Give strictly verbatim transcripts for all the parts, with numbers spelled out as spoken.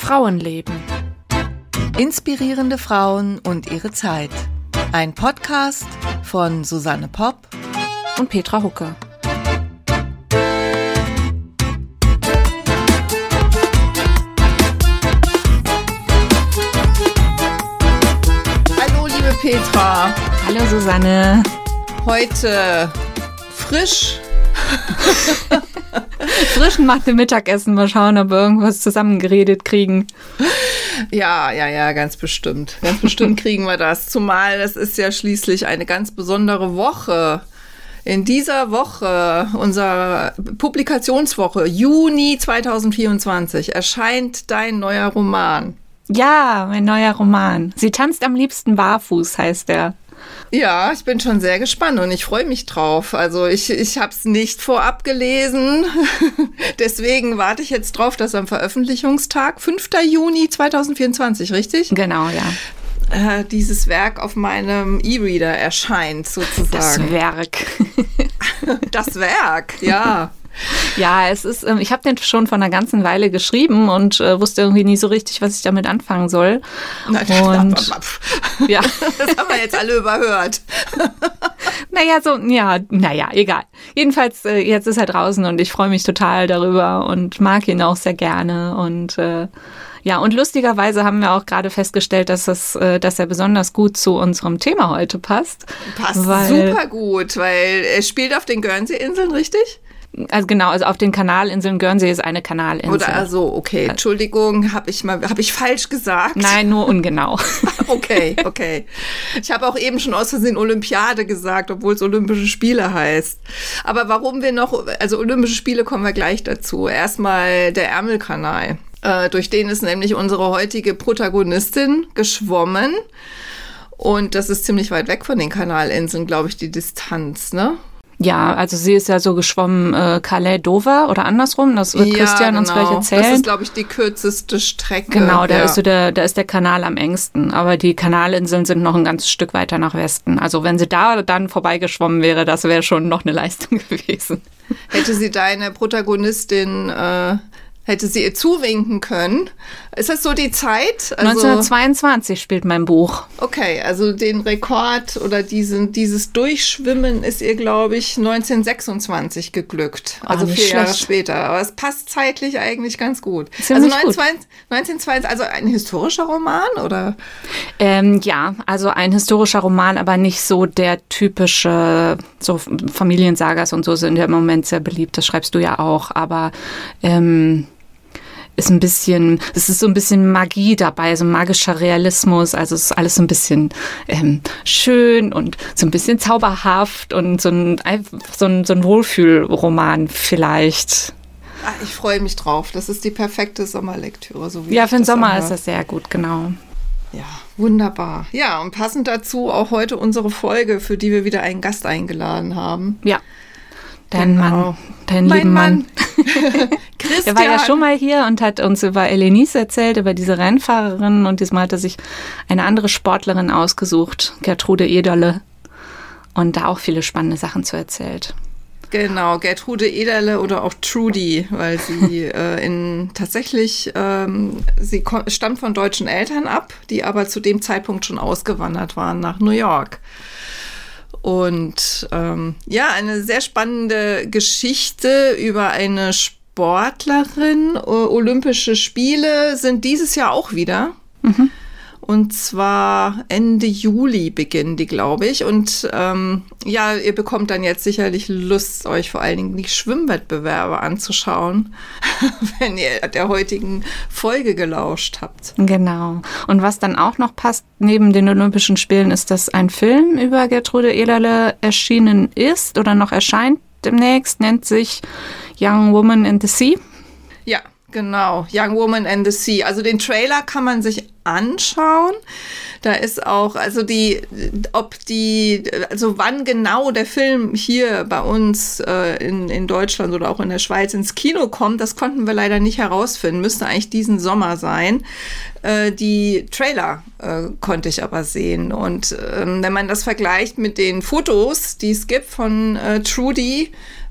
Frauenleben. Inspirierende Frauen und ihre Zeit. Ein Podcast von Susanne Popp und Petra Hucke. Hallo liebe Petra. Hallo Susanne. Heute frisch. Frischen nach dem Mittagessen. Mal schauen, ob wir irgendwas zusammengeredet kriegen. Ja, ja, ja, ganz bestimmt. Ganz bestimmt kriegen wir das. Zumal das ist ja schließlich eine ganz besondere Woche. In dieser Woche, unserer Publikationswoche, Juni zwanzig vierundzwanzig, erscheint dein neuer Roman. Ja, mein neuer Roman. Sie tanzt am liebsten barfuß, heißt der. Ja, ich bin schon sehr gespannt und ich freue mich drauf. Also ich, ich habe es nicht vorab gelesen. Deswegen warte ich jetzt drauf, dass am Veröffentlichungstag, fünfter Juni zwanzig vierundzwanzig, richtig? Genau, ja. Äh, dieses Werk auf meinem E-Reader erscheint, sozusagen. Das Werk. Das Werk, ja. Ja, es ist, ich habe den schon vor einer ganzen Weile geschrieben und äh, wusste irgendwie nie so richtig, was ich damit anfangen soll. Na, und ja, das haben wir jetzt alle überhört. Naja, so, ja, naja, egal. Jedenfalls, äh, jetzt ist er draußen und ich freue mich total darüber und mag ihn auch sehr gerne. Und äh, ja, und lustigerweise haben wir auch gerade festgestellt, dass das, äh, dass er besonders gut zu unserem Thema heute passt. Passt weil, super gut, weil er spielt auf den Guernsey-Inseln, richtig? Also genau, also auf den Kanalinseln. Guernsey ist eine Kanalinsel. Oder also, okay, Entschuldigung, habe ich mal, habe ich falsch gesagt? Nein, nur ungenau. Okay, okay. Ich habe auch eben schon aus Versehen Olympiade gesagt, obwohl es Olympische Spiele heißt. Aber warum wir noch, also Olympische Spiele kommen wir gleich dazu. Erstmal der Ärmelkanal. Äh, durch den ist nämlich unsere heutige Protagonistin geschwommen. Und das ist ziemlich weit weg von den Kanalinseln, glaube ich, die Distanz, ne? Ja, also sie ist ja so geschwommen äh, Calais-Dover oder andersrum, das wird ja, Christian genau. uns gleich erzählen. Das ist, glaube ich, die kürzeste Strecke. Genau, da ja. ist so der, da ist der Kanal am engsten, aber die Kanalinseln sind noch ein ganzes Stück weiter nach Westen. Also wenn sie da dann vorbeigeschwommen wäre, das wäre schon noch eine Leistung gewesen. Hätte sie deine Protagonistin, äh, hätte sie ihr zuwinken können. Ist das so die Zeit? Also, neunzehnhundertzweiundzwanzig spielt mein Buch. Okay, also den Rekord oder diesen, dieses Durchschwimmen ist ihr, glaube ich, neunzehnhundertsechsundzwanzig geglückt. Also oh, vier schlecht. Jahre später. Aber es passt zeitlich eigentlich ganz gut. Ziemlich also gut. neunzehnhundertzweiundzwanzig, also ein historischer Roman, oder? Ähm, ja, also ein historischer Roman, aber nicht so der typische, so Familiensagas und so sind ja im Moment sehr beliebt. Das schreibst du ja auch, aber ähm, ist ein bisschen, es ist so ein bisschen Magie dabei, so magischer Realismus, also es ist alles so ein bisschen ähm, schön und so ein bisschen zauberhaft und so ein, so ein, so ein Wohlfühlroman vielleicht. Ach, ich freue mich drauf, das ist die perfekte Sommerlektüre. So wie ja, für den Sommer anhört. Ist das sehr gut, genau. Ja, wunderbar. Ja, und passend dazu auch heute unsere Folge, für die wir wieder einen Gast eingeladen haben. Ja. Dein genau. Mann, dein mein lieben Mann. Mann. Christian. Er war ja schon mal hier und hat uns über Elenice erzählt, über diese Rennfahrerin. Und diesmal hat er sich eine andere Sportlerin ausgesucht, Gertrude Ederle. Und da auch viele spannende Sachen zu erzählt. Genau, Gertrude Ederle oder auch Trudy, weil sie äh, in tatsächlich, ähm, sie ko- stammt von deutschen Eltern ab, die aber zu dem Zeitpunkt schon ausgewandert waren nach New York. Und ähm, ja, eine sehr spannende Geschichte über eine Sportlerin. O- Olympische Spiele sind dieses Jahr auch wieder. Mhm. Und zwar Ende Juli beginnen die, glaube ich. Und ähm, ja, ihr bekommt dann jetzt sicherlich Lust, euch vor allen Dingen die Schwimmwettbewerbe anzuschauen, wenn ihr der heutigen Folge gelauscht habt. Genau. Und was dann auch noch passt neben den Olympischen Spielen, ist, dass ein Film über Gertrude Ederle erschienen ist oder noch erscheint demnächst, nennt sich Young Woman in the Sea. Ja, genau. Young Woman and the Sea. Also den Trailer kann man sich anschauen. Da ist auch, also die, ob die, also wann genau der Film hier bei uns äh, in, in Deutschland oder auch in der Schweiz ins Kino kommt, das konnten wir leider nicht herausfinden. Müsste eigentlich diesen Sommer sein. Äh, die Trailer äh, konnte ich aber sehen. Und ähm, wenn man das vergleicht mit den Fotos, die es gibt von äh, Trudy,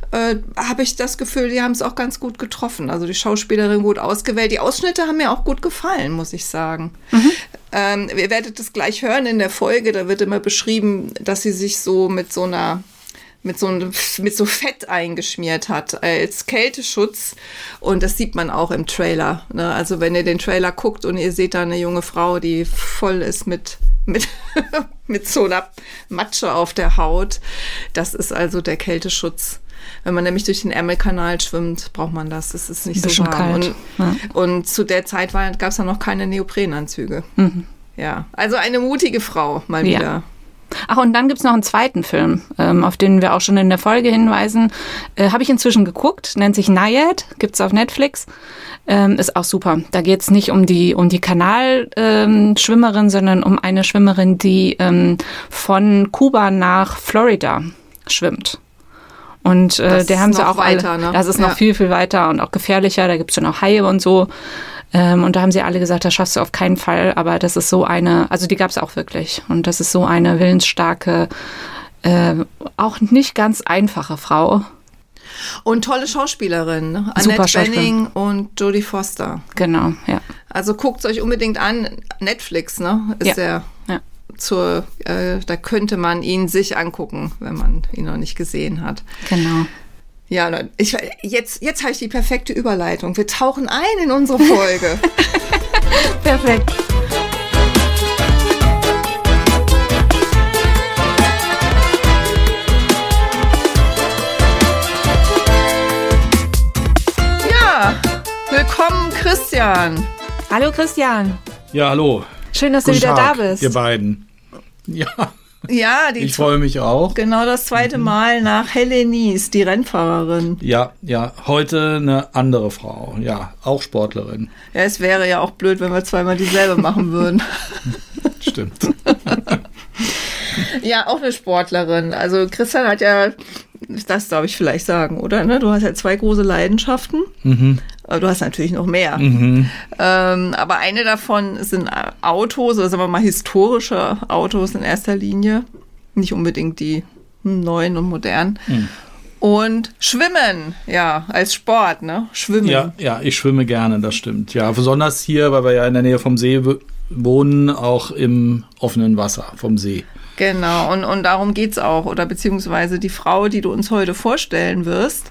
äh, habe ich das Gefühl, die haben es auch ganz gut getroffen. Also die Schauspielerin gut ausgewählt. Die Ausschnitte haben mir auch gut gefallen, muss ich sagen. Mhm. Ähm, ihr werdet es gleich hören in der Folge, da wird immer beschrieben, dass sie sich so mit so einer mit so, mit so Fett eingeschmiert hat als Kälteschutz. Und das sieht man auch im Trailer. Ne? Also wenn ihr den Trailer guckt und ihr seht da eine junge Frau, die voll ist mit, mit, mit so einer Matsche auf der Haut. Das ist also der Kälteschutz. Wenn man nämlich durch den Ärmelkanal schwimmt, braucht man das. Das ist nicht so warm. Kalt. Und, ja. und zu der Zeit gab es ja noch keine Neoprenanzüge. Mhm. Ja, also eine mutige Frau mal wieder. Ja. Ach, und dann gibt's noch einen zweiten Film, ähm, auf den wir auch schon in der Folge hinweisen. Äh, Habe ich inzwischen geguckt, nennt sich Naiad, gibt's auf Netflix. Ähm, ist auch super. Da geht's nicht um die um die Kanalschwimmerin, ähm, sondern um eine Schwimmerin, die ähm, von Kuba nach Florida schwimmt. Und äh, der haben sie auch weiter, alle, ne? Das ist noch ja. viel, viel weiter und auch gefährlicher. Da gibt's ja noch Haie und so. Ähm, und da haben sie alle gesagt, das schaffst du auf keinen Fall. Aber das ist so eine, also die gab es auch wirklich. Und das ist so eine willensstarke, äh, auch nicht ganz einfache Frau. Und tolle Schauspielerin, ne? Annette Bening und Jodie Foster. Genau, ja. Also guckt es euch unbedingt an. Netflix, ne? Ist ja. der ja. zur, äh, da könnte man ihn sich angucken, wenn man ihn noch nicht gesehen hat. Genau. Ja, ich, jetzt, jetzt habe ich die perfekte Überleitung. Wir tauchen ein in unsere Folge. Perfekt. Ja, willkommen Christian. Hallo Christian. Ja, hallo. Schön, dass Guten du wieder Tag, da bist. Ihr beiden. Ja. Ja, die ich freue mich auch. Genau das zweite Mal nach Helenice, die Rennfahrerin. Ja, ja, heute eine andere Frau, ja, auch Sportlerin. Ja, es wäre ja auch blöd, wenn wir zweimal dieselbe machen würden. Stimmt. Ja, auch eine Sportlerin. Also Christian hat ja, das darf ich vielleicht sagen, oder? Ne? Du hast ja zwei große Leidenschaften. Mhm. Du hast natürlich noch mehr. Mhm. Ähm, aber eine davon sind Autos, oder sagen wir mal historische Autos in erster Linie. Nicht unbedingt die neuen und modernen. Mhm. Und Schwimmen, ja, als Sport, ne? Schwimmen. Ja, ja, ich schwimme gerne, das stimmt. Ja, besonders hier, weil wir ja in der Nähe vom See wohnen, auch im offenen Wasser vom See. Genau, und, und darum geht's auch. Oder beziehungsweise die Frau, die du uns heute vorstellen wirst,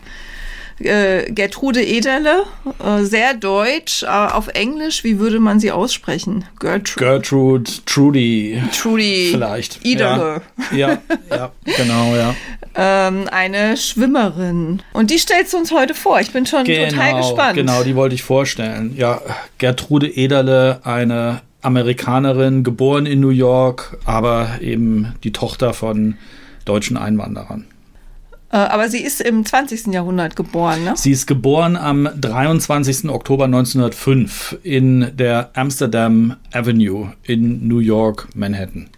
Äh, Gertrude Ederle, äh, sehr deutsch, äh, auf Englisch, wie würde man sie aussprechen? Gertrude. Gertrude, Trudy. Trudy. Vielleicht. Ederle. Ja, ja, ja, genau, ja. ähm, eine Schwimmerin. Und die stellst du uns heute vor. Ich bin schon genau, total gespannt. Genau, die wollte ich vorstellen. Ja, Gertrude Ederle, eine Amerikanerin, geboren in New York, aber eben die Tochter von deutschen Einwanderern. Aber sie ist im zwanzigsten Jahrhundert geboren, ne? Sie ist geboren am dreiundzwanzigsten Oktober neunzehnhundertfünf in der Amsterdam Avenue in New York, Manhattan.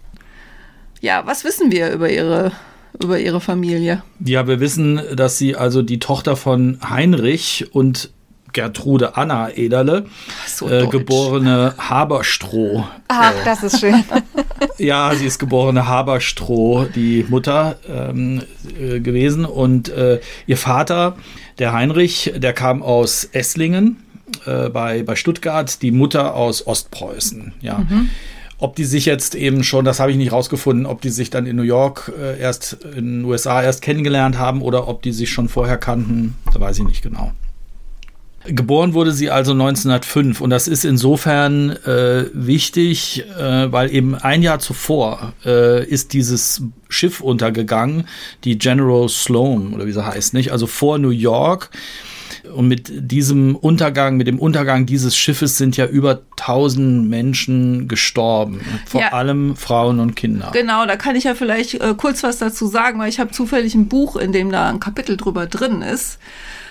Ja, was wissen wir über ihre, über ihre Familie? Ja, wir wissen, dass sie also die Tochter von Heinrich und Gertrude Anna Ederle, so äh, geborene Haberstroh. Ach, äh, das ist schön. Ja, sie ist geborene Haberstroh, die Mutter ähm, äh, gewesen. Und äh, ihr Vater, der Heinrich, der kam aus Esslingen äh, bei, bei Stuttgart, die Mutter aus Ostpreußen. Ja. Mhm. Ob die sich jetzt eben schon, das habe ich nicht rausgefunden, ob die sich dann in New York äh, erst, in den U S A erst kennengelernt haben oder ob die sich schon vorher kannten, da weiß ich nicht genau. Geboren wurde sie also neunzehnhundertfünf und das ist insofern äh, wichtig, äh, weil eben ein Jahr zuvor äh, ist dieses Schiff untergegangen, die General Sloan oder wie sie heißt, nicht? Also vor New York. Und mit diesem Untergang, mit dem Untergang dieses Schiffes sind ja über tausend Menschen gestorben. Vor ja. allem Frauen und Kinder. Genau, da kann ich ja vielleicht äh, kurz was dazu sagen, weil ich habe zufällig ein Buch, in dem da ein Kapitel drüber drin ist.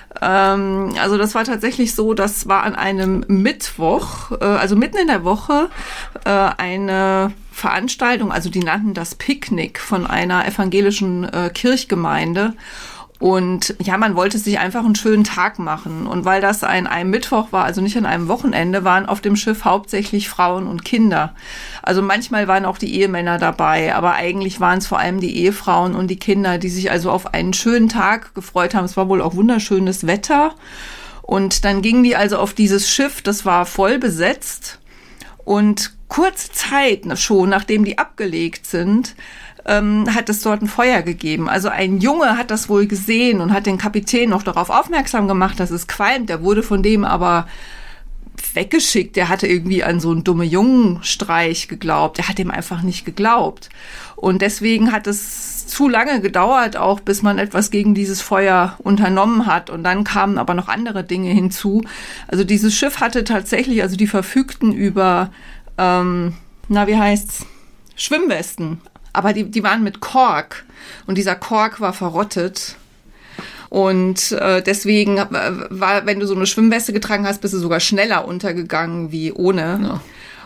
Ähm, also das war tatsächlich so, das war an einem Mittwoch, äh, also mitten in der Woche, äh, eine Veranstaltung, also die nannten das Picknick von einer evangelischen äh, Kirchgemeinde. Und ja, man wollte sich einfach einen schönen Tag machen. Und weil das ein, ein Mittwoch war, also nicht an einem Wochenende, waren auf dem Schiff hauptsächlich Frauen und Kinder. Also manchmal waren auch die Ehemänner dabei, aber eigentlich waren es vor allem die Ehefrauen und die Kinder, die sich also auf einen schönen Tag gefreut haben. Es war wohl auch wunderschönes Wetter. Und dann gingen die also auf dieses Schiff, das war voll besetzt. Und kurze Zeit schon, nachdem die abgelegt sind, ähm, hat es dort ein Feuer gegeben. Also ein Junge hat das wohl gesehen und hat den Kapitän noch darauf aufmerksam gemacht, dass es qualmt. Der wurde von dem aber weggeschickt. Der hatte irgendwie an so einen dumme Jungenstreich geglaubt. Der hat dem einfach nicht geglaubt. Und deswegen hat es zu lange gedauert, auch bis man etwas gegen dieses Feuer unternommen hat. Und dann kamen aber noch andere Dinge hinzu. Also dieses Schiff hatte tatsächlich, also die verfügten über, ähm, na wie heißt's, Schwimmwesten. Aber die, die waren mit Kork. Und dieser Kork war verrottet. Und äh, deswegen war, wenn du so eine Schwimmweste getragen hast, bist du sogar schneller untergegangen wie ohne. Ja.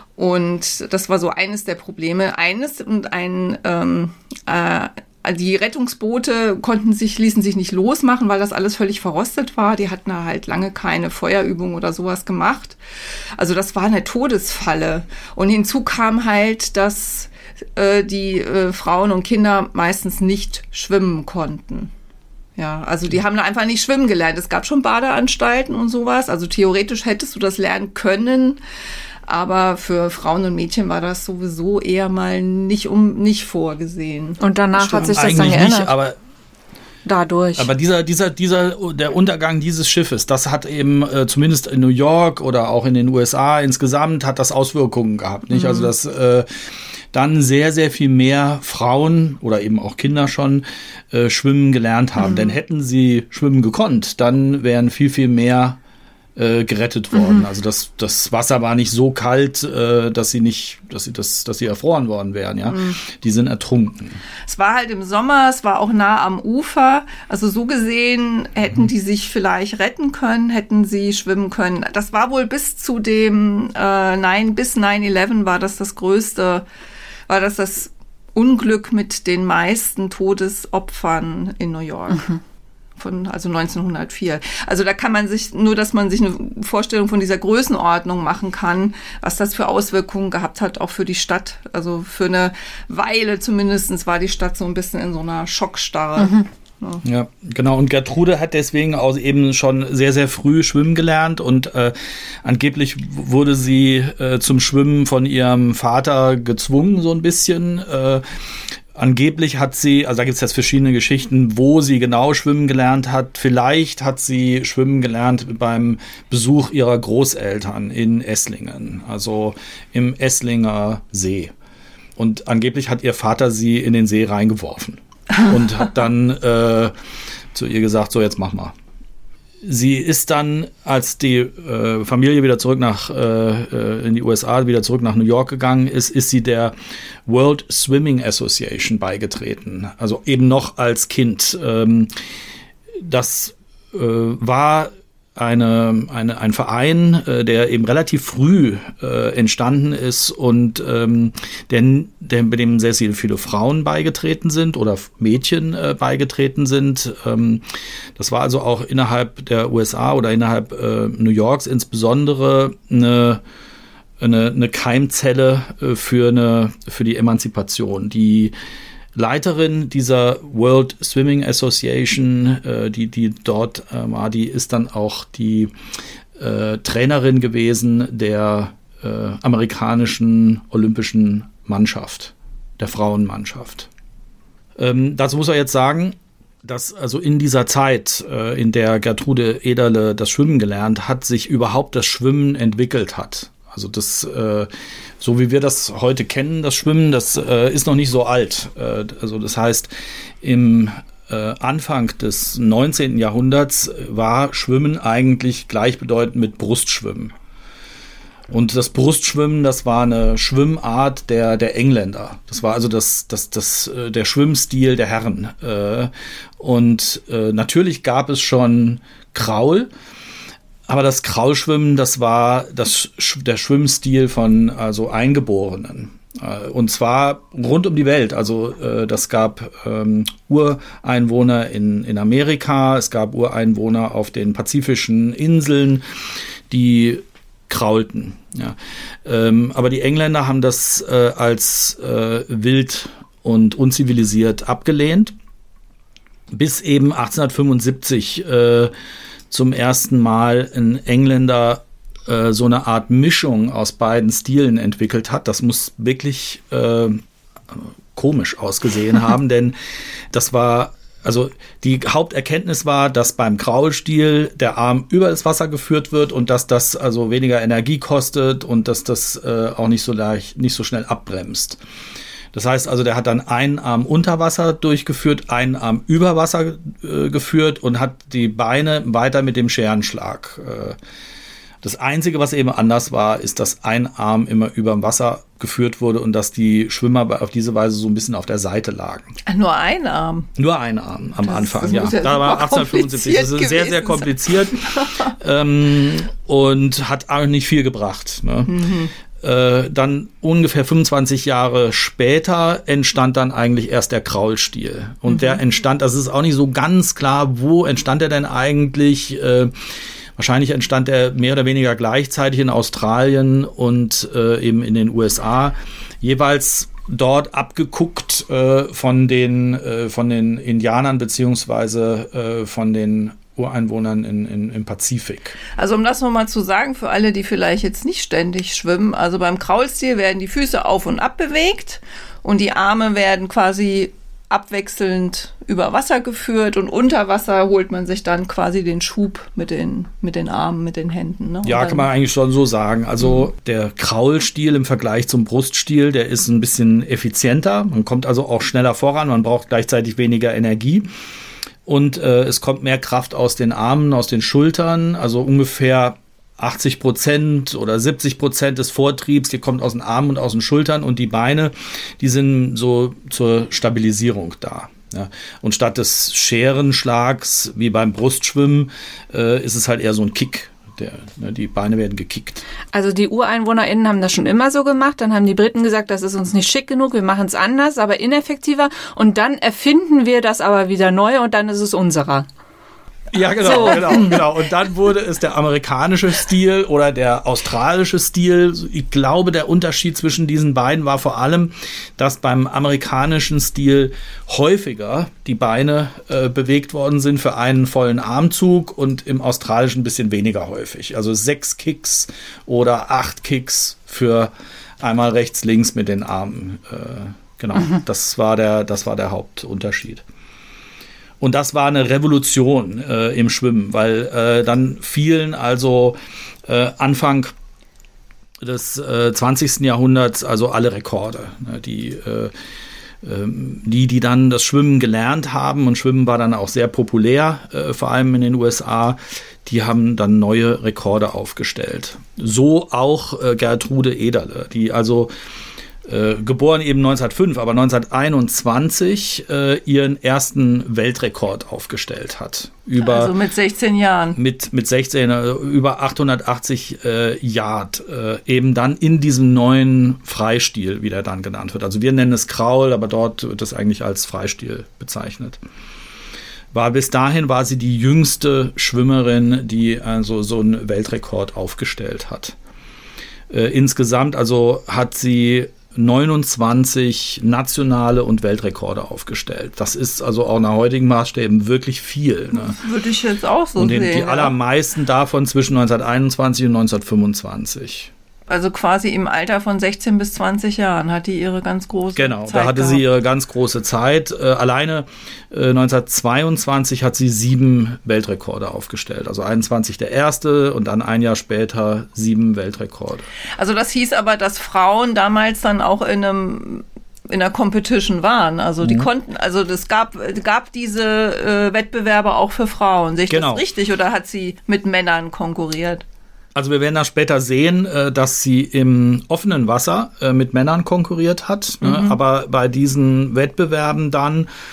Und das war so eines der Probleme. Eines und ein ähm, äh, die Rettungsboote konnten sich, ließen sich nicht losmachen, weil das alles völlig verrostet war. Die hatten halt lange keine Feuerübung oder sowas gemacht. Also das war eine Todesfalle. Und hinzu kam halt, dass äh, die äh, Frauen und Kinder meistens nicht schwimmen konnten. Ja, also die haben da einfach nicht schwimmen gelernt. Es gab schon Badeanstalten und sowas. Also theoretisch hättest du das lernen können. Aber für Frauen und Mädchen war das sowieso eher mal nicht um nicht vorgesehen. Und danach Stimmt, hat sich das dann geändert. Nicht, aber dadurch. Aber dieser, dieser, dieser, der Untergang dieses Schiffes, das hat eben äh, zumindest in New York oder auch in den U S A insgesamt hat das Auswirkungen gehabt, nicht? Mhm. Also dass äh, dann sehr, sehr viel mehr Frauen oder eben auch Kinder schon äh, schwimmen gelernt haben. Mhm. Denn hätten sie schwimmen gekonnt, dann wären viel, viel mehr Äh, gerettet worden. Mhm. Also das, das Wasser war nicht so kalt, äh, dass sie nicht, dass sie, das, dass sie erfroren worden wären, ja. Mhm. Die sind ertrunken. Es war halt im Sommer, es war auch nah am Ufer. Also so gesehen hätten mhm. die sich vielleicht retten können, hätten sie schwimmen können. Das war wohl bis zu dem äh, nein, bis nine eleven war das das größte, war das das Unglück mit den meisten Todesopfern in New York. Mhm. Von, also neunzehnhundertvier. Also da kann man sich, nur dass man sich eine Vorstellung von dieser Größenordnung machen kann, was das für Auswirkungen gehabt hat, auch für die Stadt. Also für eine Weile zumindest war die Stadt so ein bisschen in so einer Schockstarre. Mhm. Ja. Ja, genau. Und Gertrude hat deswegen auch eben schon sehr, sehr früh schwimmen gelernt und äh, angeblich wurde sie äh, zum Schwimmen von ihrem Vater gezwungen, so ein bisschen. Äh, Angeblich hat sie, also da gibt es jetzt verschiedene Geschichten, wo sie genau schwimmen gelernt hat. Vielleicht hat sie schwimmen gelernt beim Besuch ihrer Großeltern in Esslingen, also im Esslinger See. Und angeblich hat ihr Vater sie in den See reingeworfen und hat dann äh, zu ihr gesagt, so jetzt mach mal. Sie ist dann, als die äh, Familie wieder zurück nach äh, in die U S A, wieder zurück nach New York gegangen ist, ist sie der World Swimming Association beigetreten. Also eben noch als Kind. Ähm, das äh, war eine, eine, ein Verein, äh, der eben relativ früh äh, entstanden ist und ähm, der, der, bei dem sehr viele Frauen beigetreten sind oder Mädchen äh, beigetreten sind. Ähm, das war also auch innerhalb der U S A oder innerhalb äh, New Yorks insbesondere eine, eine, eine Keimzelle äh, für, eine, für die Emanzipation. Die Leiterin dieser World Swimming Association, äh, die, die dort äh, war, die ist dann auch die äh, Trainerin gewesen der äh, amerikanischen olympischen Mannschaft, der Frauenmannschaft. Ähm, dazu muss man jetzt sagen, dass also in dieser Zeit, äh, in der Gertrude Ederle das Schwimmen gelernt hat, sich überhaupt das Schwimmen entwickelt hat. Also das, äh, so wie wir das heute kennen, das Schwimmen, das äh, ist noch nicht so alt. Äh, also das heißt, im äh, Anfang des neunzehnten Jahrhunderts war Schwimmen eigentlich gleichbedeutend mit Brustschwimmen. Und das Brustschwimmen, das war eine Schwimmart der, der Engländer. Das war also das, das, das, äh, der Schwimmstil der Herren. Äh, und äh, natürlich gab es schon Kraul. Aber das Kraulschwimmen, das war das, der Schwimmstil von also Eingeborenen. Und zwar rund um die Welt. Also äh, das gab ähm, Ureinwohner in, in Amerika, es gab Ureinwohner auf den pazifischen Inseln, die kraulten. Ja. Ähm, aber die Engländer haben das äh, als äh, wild und unzivilisiert abgelehnt, bis eben achtzehnhundertfünfundsiebzig äh, zum ersten Mal ein Engländer so eine Art Mischung aus beiden Stilen entwickelt hat. Das muss wirklich äh, komisch ausgesehen haben, denn das war, also die Haupterkenntnis war, dass beim Kraulstil der Arm über das Wasser geführt wird und dass das also weniger Energie kostet und dass das äh, auch nicht so leicht, nicht so schnell abbremst. Das heißt also, der hat dann einen Arm unter Wasser durchgeführt, einen Arm über Wasser äh, geführt und hat die Beine weiter mit dem Scherenschlag äh, Das Einzige, was eben anders war, ist, dass ein Arm immer über dem Wasser geführt wurde und dass die Schwimmer auf diese Weise so ein bisschen auf der Seite lagen. Ach, nur ein Arm? Nur ein Arm am das, Anfang, das ja. ja. Da war achtzehnhundertfünfundsiebzig. Das ist sehr, sehr kompliziert ähm, und hat auch nicht viel gebracht. Ne? Mhm. Äh, dann ungefähr fünfundzwanzig Jahre später entstand dann eigentlich erst der Kraulstil. Und mhm. der entstand, das ist auch nicht so ganz klar, wo entstand er denn eigentlich? Äh, Wahrscheinlich entstand er mehr oder weniger gleichzeitig in Australien und äh, eben in den U S A, jeweils dort abgeguckt äh, von den äh, von den Indianern beziehungsweise äh, von den Ureinwohnern in, in, im Pazifik. Also um das nochmal zu sagen, für alle, die vielleicht jetzt nicht ständig schwimmen, also beim Kraulstil werden die Füße auf und ab bewegt und die Arme werden quasi abwechselnd über Wasser geführt und unter Wasser holt man sich dann quasi den Schub mit den, mit den Armen, mit den Händen. Ne? Ja, kann man eigentlich schon so sagen. Also mhm. der Kraulstil im Vergleich zum Bruststil, der ist ein bisschen effizienter. Man kommt also auch schneller voran, man braucht gleichzeitig weniger Energie. Und äh, es kommt mehr Kraft aus den Armen, aus den Schultern, also ungefähr achtzig Prozent oder siebzig Prozent des Vortriebs, die kommt aus den Armen und aus den Schultern und die Beine, die sind so zur Stabilisierung da. Ja. Und statt des Scherenschlags, wie beim Brustschwimmen, äh, ist es halt eher so ein Kick. Der, ne, die Beine werden gekickt. Also die UreinwohnerInnen haben das schon immer so gemacht. Dann haben die Briten gesagt, das ist uns nicht schick genug, wir machen es anders, aber ineffektiver. Und dann erfinden wir das aber wieder neu und dann ist es unserer. Ja, genau, so. genau, genau. Und dann wurde es der amerikanische Stil oder der australische Stil. Ich glaube, der Unterschied zwischen diesen beiden war vor allem, dass beim amerikanischen Stil häufiger die Beine äh, bewegt worden sind für einen vollen Armzug und im australischen ein bisschen weniger häufig. Also sechs Kicks oder acht Kicks für einmal rechts, links mit den Armen. Äh, genau, mhm. das war der, das war der Hauptunterschied. Und das war eine Revolution äh, im Schwimmen, weil äh, dann fielen also äh, Anfang des äh, zwanzigsten Jahrhunderts also alle Rekorde. Ne, die, äh, äh, die, die dann das Schwimmen gelernt haben, und Schwimmen war dann auch sehr populär, äh, vor allem in den U S A, die haben dann neue Rekorde aufgestellt. So auch äh, Gertrude Ederle, die also Äh, geboren eben neunzehnhundertfünf, aber neunzehnhunderteinundzwanzig äh, ihren ersten Weltrekord aufgestellt hat. Über, also mit sechzehn Jahren. Mit, mit sechzehn, äh, über achthundertachtzig äh, Yard, äh, eben dann in diesem neuen Freistil, wie der dann genannt wird. Also wir nennen es Kraul, aber dort wird es eigentlich als Freistil bezeichnet. War, bis dahin war sie die jüngste Schwimmerin, die also so einen Weltrekord aufgestellt hat. Äh, insgesamt also hat sie neunundzwanzig nationale und Weltrekorde aufgestellt. Das ist also auch nach heutigen Maßstäben wirklich viel. Ne? Würde ich jetzt auch so und den, sehen. Die allermeisten davon zwischen neunzehnhunderteinundzwanzig und neunzehnhundertfünfundzwanzig. Also quasi im Alter von sechzehn bis zwanzig Jahren hat die ihre ganz große genau, Zeit Genau, da hatte gehabt. sie ihre ganz große Zeit. Äh, alleine äh, neunzehnhundertzweiundzwanzig hat sie sieben Weltrekorde aufgestellt. Also einundzwanzig der erste und dann ein Jahr später sieben Weltrekorde. Also das hieß aber, dass Frauen damals dann auch in einem in der Competition waren. Also die mhm. konnten, also es gab, gab diese äh, Wettbewerbe auch für Frauen. Sehe ich genau. das richtig oder hat sie mit Männern konkurriert? Also wir werden da später sehen, dass sie im offenen Wasser mit Männern konkurriert hat. Mhm. Aber bei diesen Wettbewerben dann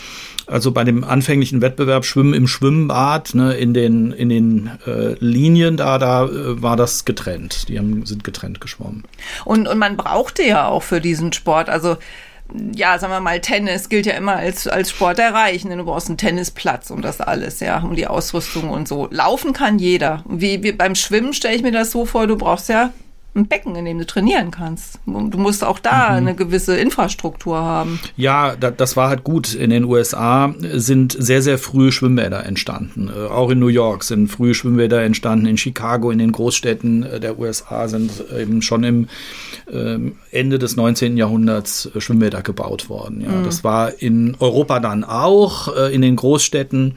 Also bei dem anfänglichen Wettbewerb Schwimmen im Schwimmbad, ne, in den, in den äh, Linien, da, da äh, war das getrennt. Die haben, sind getrennt geschwommen. Und, und man brauchte ja auch für diesen Sport, also ja, sagen wir mal, Tennis gilt ja immer als, als Sport der Reichen. Du brauchst einen Tennisplatz und das alles, ja, und die Ausrüstung und so. Laufen kann jeder. Wie, wie beim Schwimmen stelle ich mir das so vor, du brauchst ja ein Becken, in dem du trainieren kannst. Du musst auch da mhm. eine gewisse Infrastruktur haben. Ja, da, das war halt gut. In den U S A sind sehr, sehr früh Schwimmbäder entstanden. Äh, auch in New York sind früh Schwimmbäder entstanden. In Chicago, in den Großstädten der U S A sind eben schon im äh, Ende des neunzehnten Jahrhunderts Schwimmbäder gebaut worden. Ja, mhm. Das war in Europa dann auch, äh, in den Großstädten.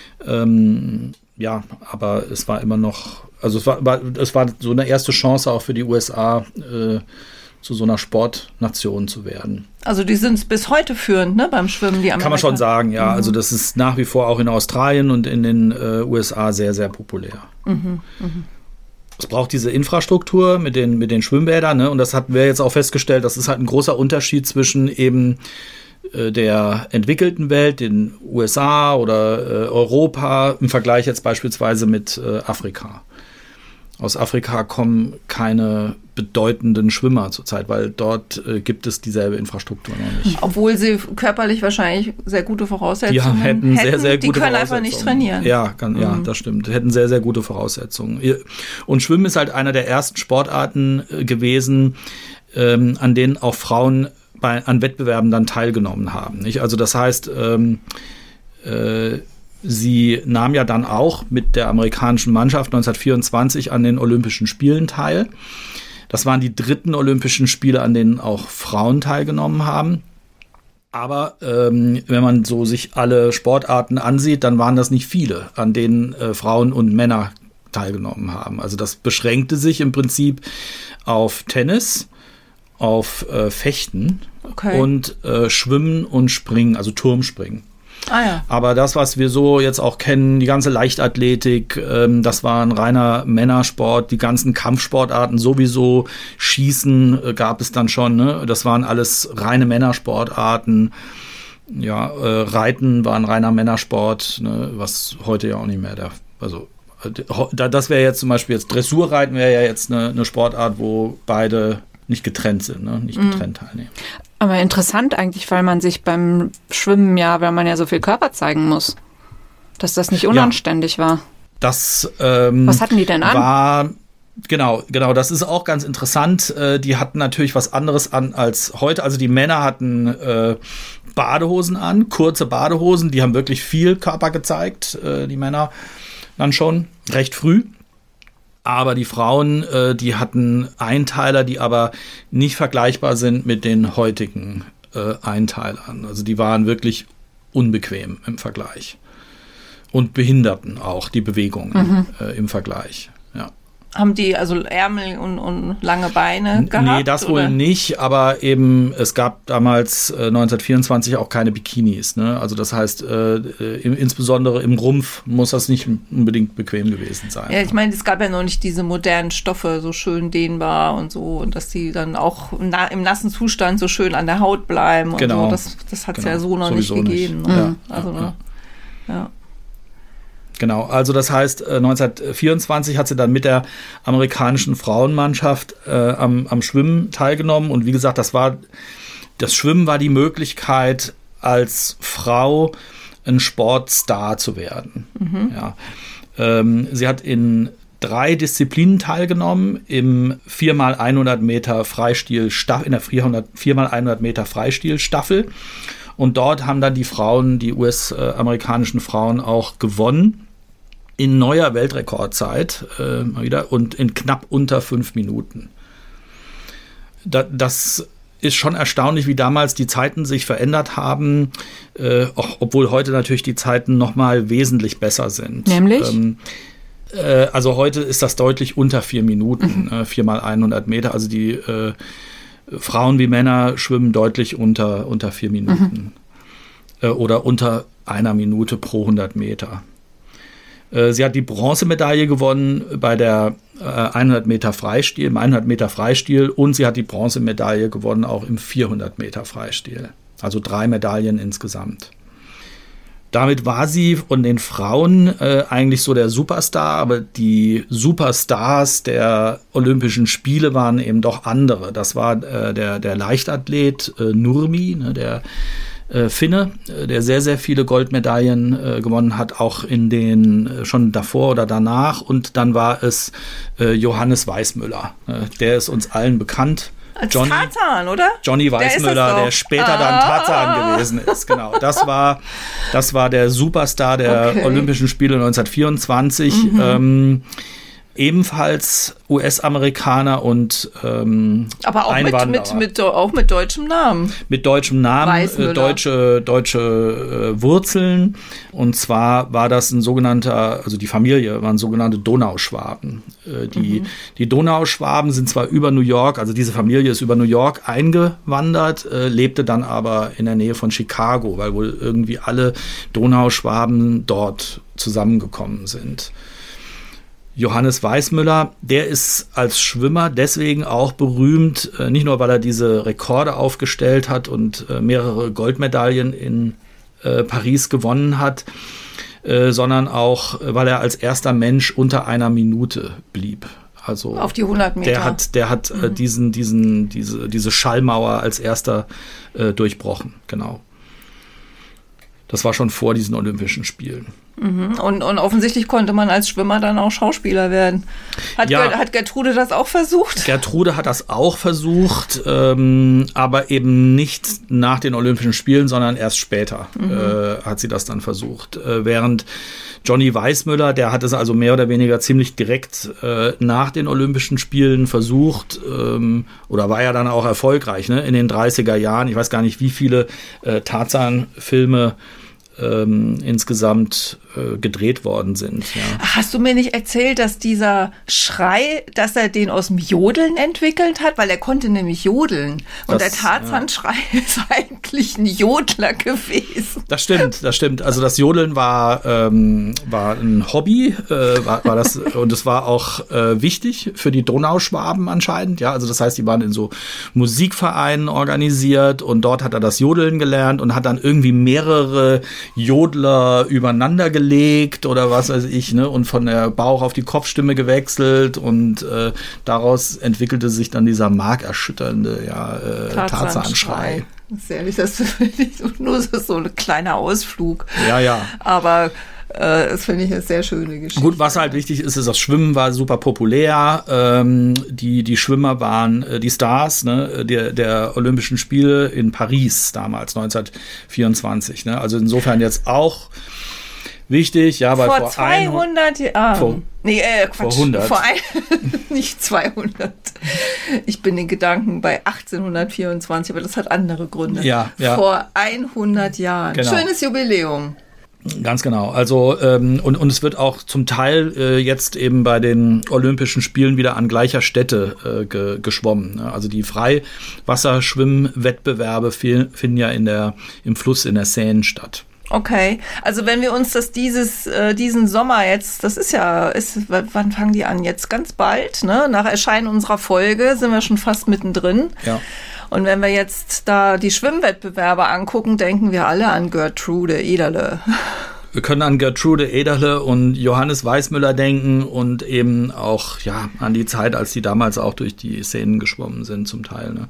Ähm, ja, aber es war immer noch Also es war, war, es war so eine erste Chance auch für die U S A, äh, zu so einer Sportnation zu werden. Also die sind bis heute führend, ne, beim Schwimmen, die Amerikaner. Kann man schon sagen, ja. Mhm. Also das ist nach wie vor auch in Australien und in den äh, U S A sehr, sehr populär. Mhm. Mhm. Es braucht diese Infrastruktur mit den, mit den Schwimmbädern, ne? Und das hatten wir jetzt auch festgestellt, das ist halt ein großer Unterschied zwischen eben der entwickelten Welt, den U S A oder äh, Europa, im Vergleich jetzt beispielsweise mit äh, Afrika. Aus Afrika kommen keine bedeutenden Schwimmer zurzeit, weil dort äh, gibt es dieselbe Infrastruktur noch nicht. Obwohl sie körperlich wahrscheinlich sehr gute Voraussetzungen ja, hätten. hätten sehr, sehr die gute können einfach nicht trainieren. Ja, kann, ja, mhm. das stimmt. Hätten sehr, sehr gute Voraussetzungen. Und Schwimmen ist halt einer der ersten Sportarten äh, gewesen, ähm, an denen auch Frauen bei, an Wettbewerben dann teilgenommen haben. Nicht? Also das heißt, ähm, äh, sie nahm ja dann auch mit der amerikanischen Mannschaft neunzehnhundertvierundzwanzig an den Olympischen Spielen teil. Das waren die dritten Olympischen Spiele, an denen auch Frauen teilgenommen haben. Aber ähm, wenn man so sich alle Sportarten ansieht, dann waren das nicht viele, an denen äh, Frauen und Männer teilgenommen haben. Also das beschränkte sich im Prinzip auf Tennis, auf äh, Fechten okay. und äh, Schwimmen und Springen, also Turmspringen. Ah, ja. Aber das, was wir so jetzt auch kennen, die ganze Leichtathletik, ähm, das war ein reiner Männersport, die ganzen Kampfsportarten sowieso, Schießen äh, gab es dann schon, ne? Das waren alles reine Männersportarten. Ja, äh, Reiten war ein reiner Männersport, ne? Was heute ja auch nicht mehr der, also äh, das wäre jetzt zum Beispiel jetzt Dressurreiten wäre ja jetzt eine, eine Sportart, wo beide nicht getrennt sind, ne? Nicht getrennt mhm. teilnehmen. Aber interessant eigentlich, weil man sich beim Schwimmen ja, weil man ja so viel Körper zeigen muss, dass das nicht unanständig ja. war. Das ähm, Was hatten die denn an? War, genau, genau, das ist auch ganz interessant. Äh, die hatten natürlich was anderes an als heute. Also die Männer hatten äh, Badehosen an, kurze Badehosen, die haben wirklich viel Körper gezeigt, äh, die Männer dann schon recht früh. Aber die Frauen, äh, die hatten Einteiler, die aber nicht vergleichbar sind mit den heutigen äh, Einteilern. Also die waren wirklich unbequem im Vergleich. Und behinderten auch die Bewegungen mhm. äh, im Vergleich. Ja. Haben die also Ärmel und, und lange Beine gehabt? Nee, das wohl oder? nicht, aber eben es gab damals äh, neunzehnhundertvierundzwanzig auch keine Bikinis. Ne? Also das heißt, äh, im, insbesondere im Rumpf muss das nicht unbedingt bequem gewesen sein. Ja, ich meine, es gab ja noch nicht diese modernen Stoffe, so schön dehnbar und so, und dass die dann auch na, im nassen Zustand so schön an der Haut bleiben und genau. so. Das, das hat es genau. ja so noch Sowieso nicht gegeben. Nicht. Ne? Ja, also, ja, ne? ja. Genau, also das heißt, neunzehnhundertvierundzwanzig hat sie dann mit der amerikanischen Frauenmannschaft äh, am, am Schwimmen teilgenommen. Und wie gesagt, das war, das Schwimmen war die Möglichkeit, als Frau ein Sportstar zu werden. Mhm. Ja. Ähm, sie hat in drei Disziplinen teilgenommen, im vier mal hundert Meter Freistil, in der vier mal hundert Meter Freistilstaffel. Und dort haben dann die Frauen, die U S-amerikanischen Frauen auch gewonnen. In neuer Weltrekordzeit äh, mal wieder und in knapp unter fünf Minuten. Da, das ist schon erstaunlich, wie damals die Zeiten sich verändert haben, äh, auch, obwohl heute natürlich die Zeiten noch mal wesentlich besser sind. Nämlich? Ähm, äh, also heute ist das deutlich unter vier Minuten, mhm. äh, vier mal hundert Meter. Also die äh, Frauen wie Männer schwimmen deutlich unter, unter vier Minuten. Mhm. Äh, oder unter einer Minute pro hundert Meter. Sie hat die Bronzemedaille gewonnen bei der hundert Meter Freistil, im hundert Meter Freistil, und sie hat die Bronzemedaille gewonnen auch im vierhundert Meter Freistil. Also drei Medaillen insgesamt. Damit war sie von den Frauen äh, eigentlich so der Superstar, aber die Superstars der Olympischen Spiele waren eben doch andere. Das war äh, der, der Leichtathlet äh, Nurmi, ne, der äh, Finne, äh, der sehr, sehr viele Goldmedaillen äh, gewonnen hat, auch in den äh, schon davor oder danach. Und dann war es äh, Johannes Weissmüller. Äh, der ist uns allen bekannt. Als Johnny, Tarzan, oder? Johnny Weissmüller, der, der später ah. dann Tarzan gewesen ist. Genau, das war, das war der Superstar der okay. Olympischen Spiele neunzehnhundertvierundzwanzig. Mhm. Ähm, ebenfalls U S-Amerikaner und ähm, aber auch mit, mit, mit, auch mit deutschem Namen. Mit deutschem Namen, äh, deutsche, deutsche äh, Wurzeln. Und zwar war das ein sogenannter, also die Familie waren sogenannte Donauschwaben. Äh, die, mhm. die Donauschwaben sind zwar über New York, also diese Familie ist über New York eingewandert, äh, lebte dann aber in der Nähe von Chicago, weil wohl irgendwie alle Donauschwaben dort zusammengekommen sind. Johannes Weissmüller, der ist als Schwimmer deswegen auch berühmt, äh, nicht nur, weil er diese Rekorde aufgestellt hat und äh, mehrere Goldmedaillen in äh, Paris gewonnen hat, äh, sondern auch, weil er als erster Mensch unter einer Minute blieb. Also auf die hundert Meter. Der hat, der hat mhm. äh, diesen, diesen, diese, diese Schallmauer als erster äh, durchbrochen, genau. Das war schon vor diesen Olympischen Spielen. Mhm. Und, und offensichtlich konnte man als Schwimmer dann auch Schauspieler werden. Hat, ja, Ger- hat Gertrude das auch versucht? Gertrude hat das auch versucht, ähm, aber eben nicht nach den Olympischen Spielen, sondern erst später mhm. äh, hat sie das dann versucht. Äh, während Johnny Weissmüller, der hat es also mehr oder weniger ziemlich direkt äh, nach den Olympischen Spielen versucht, ähm, oder war ja dann auch erfolgreich, ne? In den dreißiger Jahren. Ich weiß gar nicht, wie viele äh, Tarzan-Filme Ähm, insgesamt äh, gedreht worden sind. Ja. Ach, hast du mir nicht erzählt, dass dieser Schrei, dass er den aus dem Jodeln entwickelt hat? Weil er konnte nämlich jodeln. Und das, der Tarzan-Schrei ja. ist eigentlich ein Jodler gewesen. Das stimmt, das stimmt. Also das Jodeln war, ähm, war ein Hobby, äh, war, war das, und es war auch äh, wichtig für die Donauschwaben anscheinend. Ja, also das heißt, die waren in so Musikvereinen organisiert und dort hat er das Jodeln gelernt und hat dann irgendwie mehrere Jodler übereinander gelegt oder was weiß ich, ne, und von der Bauch auf die Kopfstimme gewechselt und äh, daraus entwickelte sich dann dieser markerschütternde ja, äh, Tarzan-Schrei. Ehrlich, das finde ich nur so ein kleiner Ausflug. Ja, ja. Aber das finde ich eine sehr schöne Geschichte. Gut, was halt wichtig ist, ist, das Schwimmen war super populär. Ähm, die, die Schwimmer waren äh, die Stars, ne, der, der Olympischen Spiele in Paris damals, neunzehnhundertvierundzwanzig. Ne? Also insofern jetzt auch wichtig. Ja, weil vor, vor zweihundert Jahren. Vor, nee, äh, Quatsch. Vor hundert. Vor ein, nicht zweihundert. Ich bin in Gedanken bei achtzehnhundertvierundzwanzig, aber das hat andere Gründe. Ja, ja. Vor hundert Jahren. Genau. Schönes Jubiläum. Ganz genau. Also ähm, und, und es wird auch zum Teil äh, jetzt eben bei den Olympischen Spielen wieder an gleicher Stätte äh, ge, geschwommen. Ne? Also die Freiwasserschwimmwettbewerbe finden ja in der, im Fluss in der Seine statt. Okay, also wenn wir uns das dieses äh, diesen Sommer jetzt, das ist ja, ist, wann fangen die an? Jetzt ganz bald, ne? Nach Erscheinen unserer Folge sind wir schon fast mittendrin. Ja. Und wenn wir jetzt da die Schwimmwettbewerbe angucken, denken wir alle an Gertrude Ederle. Wir können an Gertrude Ederle und Johannes Weissmüller denken und eben auch ja an die Zeit, als die damals auch durch die Seen geschwommen sind zum Teil, ne?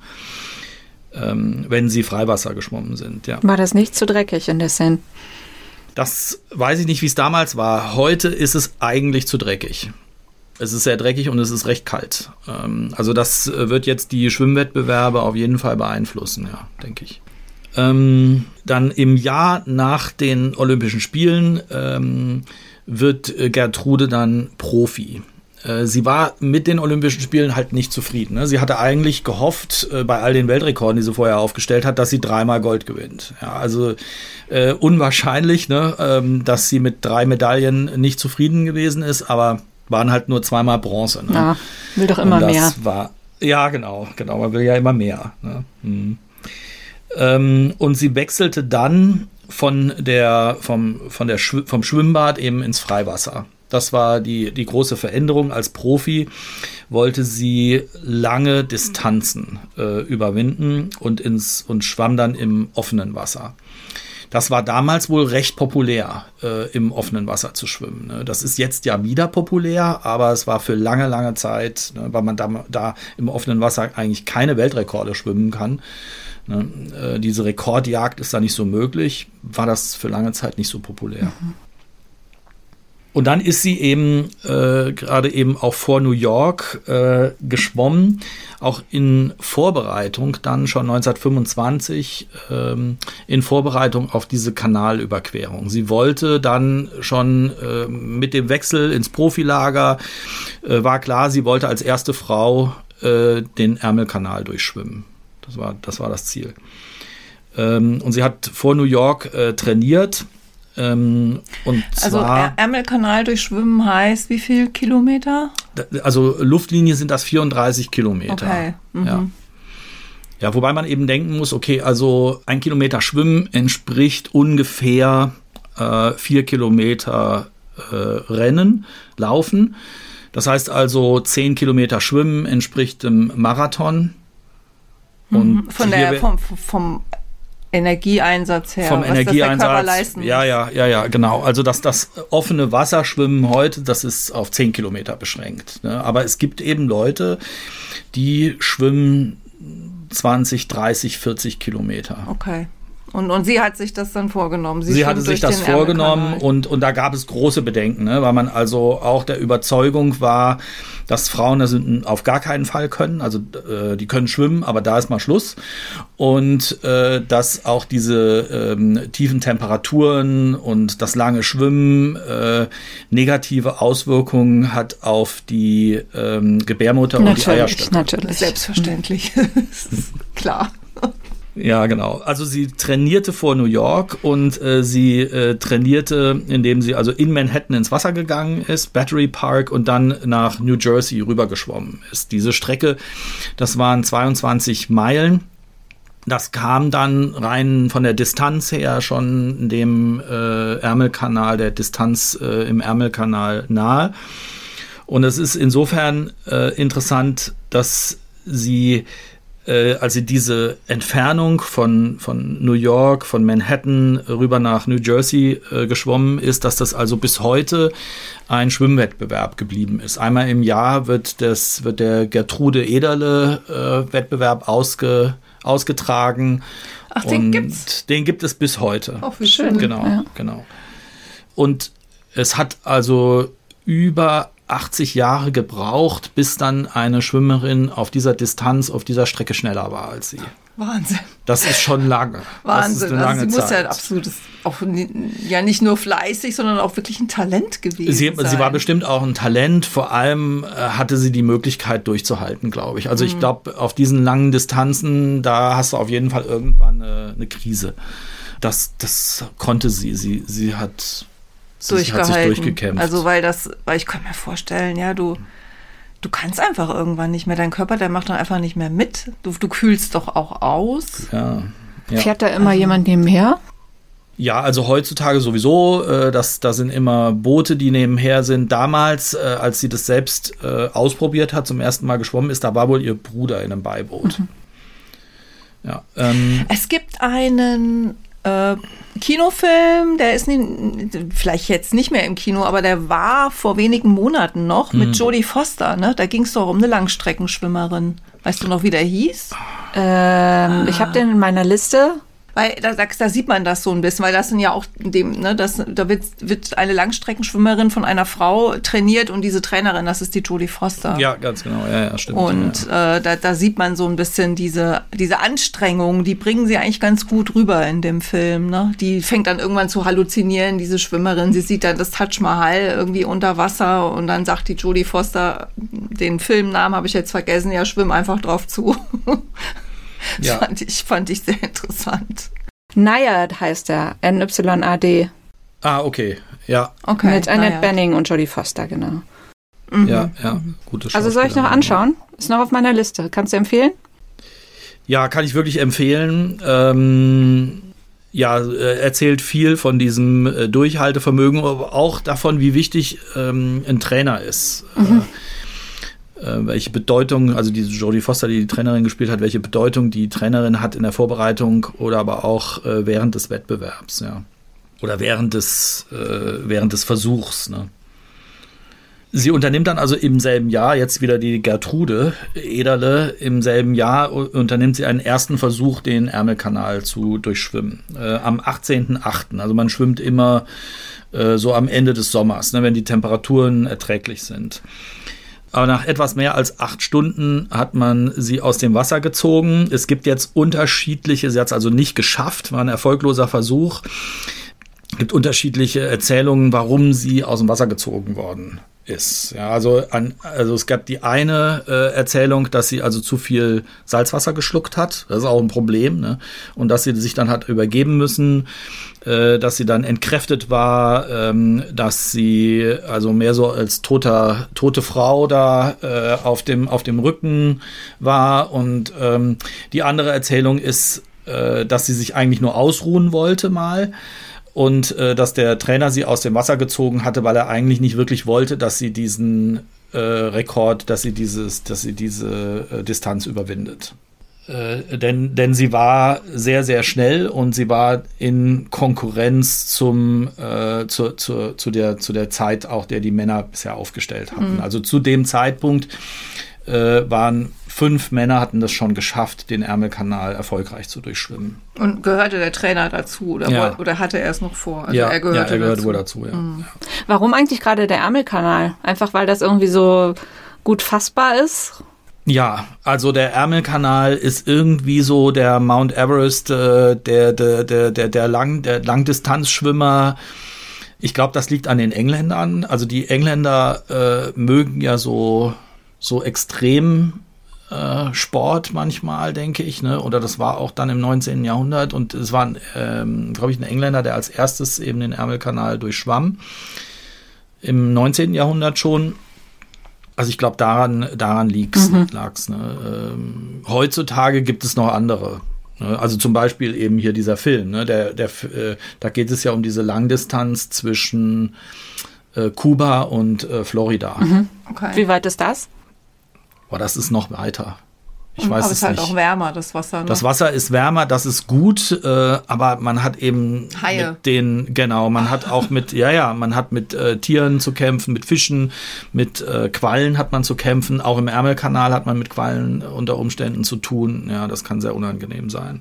Ähm, wenn sie Freiwasser geschwommen sind, ja. War das nicht zu dreckig in der Seine? Das weiß ich nicht, wie es damals war. Heute ist es eigentlich zu dreckig. Es ist sehr dreckig und es ist recht kalt. Ähm, also das wird jetzt die Schwimmwettbewerbe auf jeden Fall beeinflussen, ja, denke ich. Ähm, dann im Jahr nach den Olympischen Spielen ähm, wird Gertrude dann Profi. Sie war mit den Olympischen Spielen halt nicht zufrieden. Ne? Sie hatte eigentlich gehofft, äh, bei all den Weltrekorden, die sie vorher aufgestellt hat, dass sie dreimal Gold gewinnt. Ja, also äh, unwahrscheinlich, ne? ähm, dass sie mit drei Medaillen nicht zufrieden gewesen ist, aber waren halt nur zweimal Bronze. Ne? Ja, will doch immer Und das mehr. War, ja, genau, genau, man will ja immer mehr. Ne? Mhm. Ähm, und sie wechselte dann von der, vom, von der Schw- vom Schwimmbad eben ins Freiwasser. Das war die, die große Veränderung. Als Profi wollte sie lange Distanzen äh, überwinden und, ins, und schwamm dann im offenen Wasser. das war damals wohl recht populär, äh, im offenen Wasser zu schwimmen. Ne? Das ist jetzt ja wieder populär, aber es war für lange, lange Zeit, ne, weil man da, da im offenen Wasser eigentlich keine Weltrekorde schwimmen kann. Ne? Äh, diese Rekordjagd ist da nicht so möglich, war das für lange Zeit nicht so populär. Mhm. Und dann ist sie eben äh, gerade eben auch vor New York äh, geschwommen, auch in Vorbereitung dann schon neunzehnhundertfünfundzwanzig, ähm, in Vorbereitung auf diese Kanalüberquerung. Sie wollte dann schon äh, mit dem Wechsel ins Profilager, äh, war klar, sie wollte als erste Frau äh, den Ärmelkanal durchschwimmen. Das war das war das Ziel. Ähm, und sie hat vor New York äh, trainiert. Ähm, und also zwar, Ärmelkanal durchschwimmen heißt wie viel Kilometer? Also Luftlinie sind das vierunddreißig Kilometer. Okay. Mhm. Ja. Ja, wobei man eben denken muss, okay, also ein Kilometer Schwimmen entspricht ungefähr äh, vier Kilometer äh, Rennen, Laufen. Das heißt also zehn Kilometer Schwimmen entspricht dem Marathon. Und von der, vom, vom Energieeinsatz her, vom was Energieeinsatz, das der Körper leisten muss. Ja, ja, ja, ja, genau. Also das, das offene Wasserschwimmen heute, das ist auf zehn Kilometer beschränkt. Ne? Aber es gibt eben Leute, die schwimmen zwanzig, dreißig, vierzig Kilometer. Okay. Und, und sie hat sich das dann vorgenommen. Sie, sie hatte sich das vorgenommen und, und da gab es große Bedenken, ne? Weil man also auch der Überzeugung war, dass Frauen das auf gar keinen Fall können. Also äh, die können schwimmen, aber da ist mal Schluss. Und äh, dass auch diese ähm, tiefen Temperaturen und das lange Schwimmen äh, negative Auswirkungen hat auf die ähm, Gebärmutter natürlich, und die Eierstöcke. Natürlich, selbstverständlich. Das ist klar. Ja, genau. Also sie trainierte vor New York und äh, sie äh, trainierte, indem sie also in Manhattan ins Wasser gegangen ist, Battery Park, und dann nach New Jersey rübergeschwommen ist. Diese Strecke, das waren zweiundzwanzig Meilen. Das kam dann rein von der Distanz her schon dem äh, Ärmelkanal, der Distanz äh, im Ärmelkanal nahe. Und es ist insofern äh, interessant, dass sie als sie diese Entfernung von, von New York, von Manhattan rüber nach New Jersey äh, geschwommen ist, dass das also bis heute ein Schwimmwettbewerb geblieben ist. Einmal im Jahr wird, das, wird der Gertrude Ederle äh, Wettbewerb ausge, ausgetragen. Ach, den gibt's? Den gibt es bis heute. Auch wie schön. Genau, ja. genau. Und es hat also über achtzig Jahre gebraucht, bis dann eine Schwimmerin auf dieser Distanz, auf dieser Strecke schneller war als sie. Wahnsinn. Das ist schon lange. Wahnsinn. Das ist eine lange also sie muss Zeit. ja absolutes, auch ja nicht nur fleißig, sondern auch wirklich ein Talent gewesen sie, sein. Sie war bestimmt auch ein Talent. Vor allem äh, hatte sie die Möglichkeit durchzuhalten, glaube ich. Also mhm. ich glaube, auf diesen langen Distanzen, da hast du auf jeden Fall irgendwann eine, eine Krise. Das, das konnte sie. Sie, sie hat... durchgehalten. Hat sich durchgekämpft. Also weil das, weil ich kann mir vorstellen, ja, du, du kannst einfach irgendwann nicht mehr. Dein Körper, der macht dann einfach nicht mehr mit. Du, du kühlst doch auch aus. Ja. ja. Fährt da immer also. jemand nebenher? Ja, also heutzutage sowieso. Äh, das, da sind immer Boote, die nebenher sind. Damals, äh, als sie das selbst äh, ausprobiert hat, zum ersten Mal geschwommen ist, da war wohl ihr Bruder in einem Beiboot. Mhm. Ja. Ähm, es gibt einen Äh, Kinofilm, der ist nie, vielleicht jetzt nicht mehr im Kino, aber der war vor wenigen Monaten noch mit mhm. Jodie Foster, ne? Da ging es doch um eine Langstreckenschwimmerin. Weißt du noch, wie der hieß? Ähm, ah. Ich habe den in meiner Liste. Weil da, da sieht man das so ein bisschen, weil das sind ja auch dem, ne, das, da wird, wird eine Langstreckenschwimmerin von einer Frau trainiert und diese Trainerin, das ist die Jodie Foster. Ja, ganz genau, ja, ja, stimmt. Und ja. Äh, da, da sieht man so ein bisschen diese, diese Anstrengung, die bringen sie eigentlich ganz gut rüber in dem Film, ne? Die fängt dann irgendwann zu halluzinieren, diese Schwimmerin, sie sieht dann das Taj Mahal irgendwie unter Wasser und dann sagt die Jodie Foster, den Filmnamen habe ich jetzt vergessen, ja, schwimm einfach drauf zu. Das ja. fand, ich, fand ich sehr interessant. Nayad heißt er, N Y A D. Ah, okay, ja. Okay, mit Annette Bening und Jodie Foster, genau. Mhm. Ja, ja, gute Also soll ich noch anschauen? Ist noch auf meiner Liste. Kannst du empfehlen? Ja, kann ich wirklich empfehlen. Ähm, ja, erzählt viel von diesem äh, Durchhaltevermögen, aber auch davon, wie wichtig ähm, ein Trainer ist. Mhm. äh, welche Bedeutung, also diese Jodie Foster, die die Trainerin gespielt hat, welche Bedeutung die Trainerin hat in der Vorbereitung oder aber auch äh, während des Wettbewerbs, ja. Oder während des, äh, während des Versuchs, ne. Sie unternimmt dann also im selben Jahr, jetzt wieder die Gertrude Ederle, im selben Jahr unternimmt sie einen ersten Versuch, den Ärmelkanal zu durchschwimmen. Äh, am achtzehnten achten Also man schwimmt immer äh, so am Ende des Sommers, ne, wenn die Temperaturen erträglich sind. Aber nach etwas mehr als acht Stunden hat man sie aus dem Wasser gezogen. Es gibt jetzt unterschiedliche, sie hat es also nicht geschafft, war ein erfolgloser Versuch. Es gibt unterschiedliche Erzählungen, warum sie aus dem Wasser gezogen worden ist. Ja, also, an, also es gab die eine äh, Erzählung, dass sie also zu viel Salzwasser geschluckt hat. Das ist auch ein Problem, ne? Und dass sie sich dann hat übergeben müssen, äh, dass sie dann entkräftet war, ähm, dass sie also mehr so als toter, tote Frau da äh, auf dem, auf dem Rücken war. Und ähm, die andere Erzählung ist, äh, dass sie sich eigentlich nur ausruhen wollte mal. Und äh, dass der Trainer sie aus dem Wasser gezogen hatte, weil er eigentlich nicht wirklich wollte, dass sie diesen äh, Rekord, dass sie dieses, dass sie diese äh, Distanz überwindet. Äh, denn, denn sie war sehr, sehr schnell und sie war in Konkurrenz zum, äh, zu, zu, zu, der, zu der Zeit auch, der die Männer bisher aufgestellt hatten. Mhm. Also zu dem Zeitpunkt äh, waren fünf Männer hatten das schon geschafft, den Ärmelkanal erfolgreich zu durchschwimmen. Und gehörte der Trainer dazu oder, ja. oder hatte er es noch vor? Also ja, er gehörte, ja, er gehörte dazu. wohl dazu. Ja. Mhm. Warum eigentlich gerade der Ärmelkanal? Einfach weil das irgendwie so gut fassbar ist? Ja, also der Ärmelkanal ist irgendwie so der Mount Everest, äh, der, der, der, der, der, Lang, der Langdistanzschwimmer. Ich glaube, das liegt an den Engländern. Also die Engländer äh, mögen ja so, so extrem Sport manchmal, denke ich, ne? Oder das war auch dann im neunzehnten Jahrhundert und es war, ähm, glaube ich, ein Engländer, der als erstes eben den Ärmelkanal durchschwamm. Im neunzehnten Jahrhundert schon. Also ich glaube, daran, daran liegt's, mhm. lag's. Ne? Ähm, heutzutage gibt es noch andere. Ne? Also zum Beispiel eben hier dieser Film. Ne? Der, der, äh, da geht es ja um diese Langdistanz zwischen äh, Kuba und äh, Florida. Mhm. Okay. Wie weit ist das? Boah, das ist noch weiter. Ich und, weiß aber es ist halt nicht. auch wärmer, das Wasser. Ne? Das Wasser ist wärmer, das ist gut, äh, aber man hat eben Haie. mit den, genau, man hat auch mit, ja, ja, man hat mit äh, Tieren zu kämpfen, mit Fischen, mit äh, Quallen hat man zu kämpfen. Auch im Ärmelkanal hat man mit Quallen unter Umständen zu tun. Ja, das kann sehr unangenehm sein.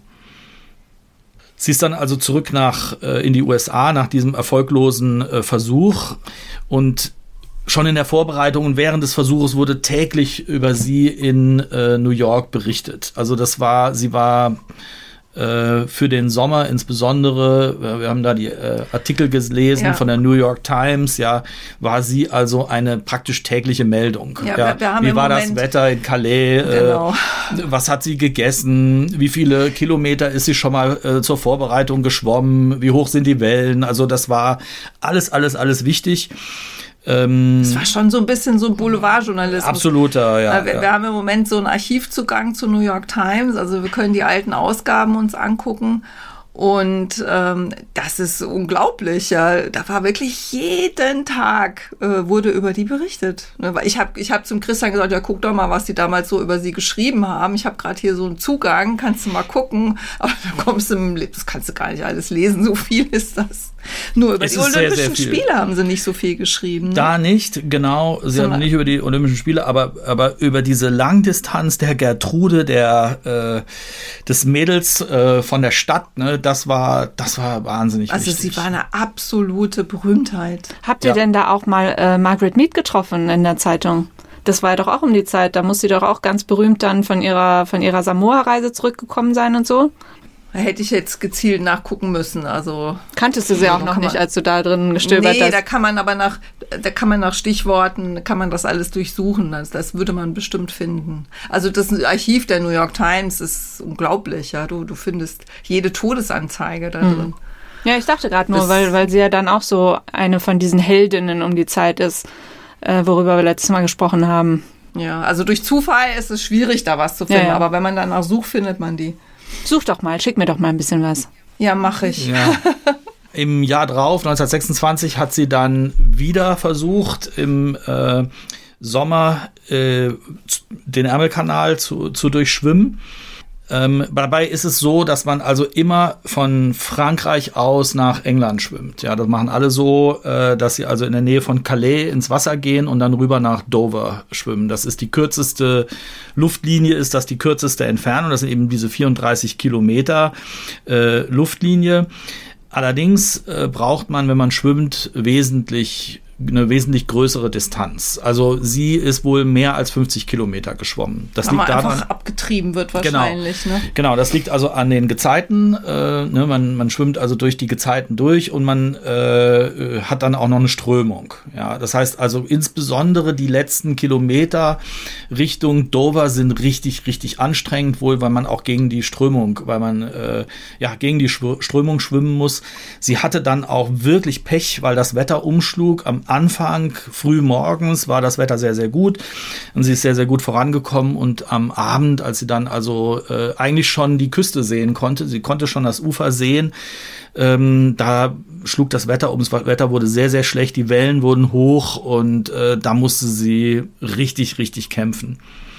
Sie ist dann also zurück nach äh, in die U S A nach diesem erfolglosen äh, Versuch und schon in der Vorbereitung und während des Versuches wurde täglich über sie in äh, New York berichtet. Also das war, sie war äh, für den Sommer insbesondere, wir haben da die äh, Artikel gelesen ja. von der New York Times, ja, war sie also eine praktisch tägliche Meldung. Ja, ja. Wir, wir haben wie war Moment, das Wetter in Calais? Genau. Äh, was hat sie gegessen? Wie viele Kilometer ist sie schon mal äh, zur Vorbereitung geschwommen? Wie hoch sind die Wellen? Also das war alles, alles, alles wichtig. Es war schon so ein bisschen so ein Boulevardjournalismus. Absoluter, ja. Wir, ja. wir haben im Moment so einen Archivzugang zur New York Times, also wir können die alten Ausgaben uns angucken und ähm, das ist unglaublich. Ja. Da war wirklich jeden Tag äh, wurde über die berichtet. Ich habe ich hab zum Christian gesagt, ja guck doch mal, was die damals so über sie geschrieben haben. Ich habe gerade hier so einen Zugang, kannst du mal gucken. Aber da kommst du im Leben, das kannst du gar nicht alles lesen, so viel ist das. Nur über es die Olympischen sehr, sehr Spiele haben sie nicht so viel geschrieben. Ne? Da nicht, genau. Sie so haben nicht über die Olympischen Spiele, aber, aber über diese Langdistanz der Gertrude, der äh, des Mädels äh, von der Stadt, ne, das war, das war wahnsinnig also wichtig. Also sie war eine absolute Berühmtheit. Habt ihr ja. denn da auch mal äh, Margaret Mead getroffen in der Zeitung? Das war ja doch auch um die Zeit, da muss sie doch auch ganz berühmt dann von ihrer, von ihrer Samoa-Reise zurückgekommen sein und so. Da hätte ich jetzt gezielt nachgucken müssen. Also kanntest du sie auch noch nicht, als du da drin gestöbert hast? Nee, da kann man aber nach, da kann man nach Stichworten, kann man das alles durchsuchen. Das, das würde man bestimmt finden. Also das Archiv der New York Times ist unglaublich. Ja, du, du findest jede Todesanzeige da drin. Hm. Ja, ich dachte gerade nur, weil, weil sie ja dann auch so eine von diesen Heldinnen um die Zeit ist, äh, worüber wir letztes Mal gesprochen haben. Ja, also durch Zufall ist es schwierig, da was zu finden. Ja, ja. Aber wenn man danach sucht, findet man die. Such doch mal, schick mir doch mal ein bisschen was. Ja, mache ich. Ja. Im Jahr drauf, neunzehnhundertsechsundzwanzig, hat sie dann wieder versucht, im äh, Sommer äh, den Ärmelkanal zu, zu durchschwimmen. Ähm, dabei ist es so, dass man also immer von Frankreich aus nach England schwimmt. Ja, das machen alle so, äh, dass sie also in der Nähe von Calais ins Wasser gehen und dann rüber nach Dover schwimmen. Das ist die kürzeste Luftlinie, ist das die kürzeste Entfernung. Das sind eben diese vierunddreißig Kilometer äh, Luftlinie. Allerdings äh, braucht man, wenn man schwimmt, wesentlich eine wesentlich größere Distanz. Also sie ist wohl mehr als fünfzig Kilometer geschwommen. Das Aber liegt daran, einfach abgetrieben wird wahrscheinlich. Genau, ne? genau, das liegt also an den Gezeiten. Äh, ne, man, man schwimmt also durch die Gezeiten durch und man äh, hat dann auch noch eine Strömung. Ja, das heißt also insbesondere die letzten Kilometer Richtung Dover sind richtig, richtig anstrengend, wohl, weil man auch gegen die Strömung, weil man äh, ja gegen die Strömung schwimmen muss. Sie hatte dann auch wirklich Pech, weil das Wetter umschlug. Am Anfang, früh morgens, war das Wetter sehr, sehr gut und sie ist sehr, sehr gut vorangekommen und am Abend, als sie dann also äh, eigentlich schon die Küste sehen konnte, sie konnte schon das Ufer sehen, ähm, da schlug das Wetter um, das Wetter wurde sehr, sehr schlecht, die Wellen wurden hoch und äh, da musste sie richtig, richtig kämpfen.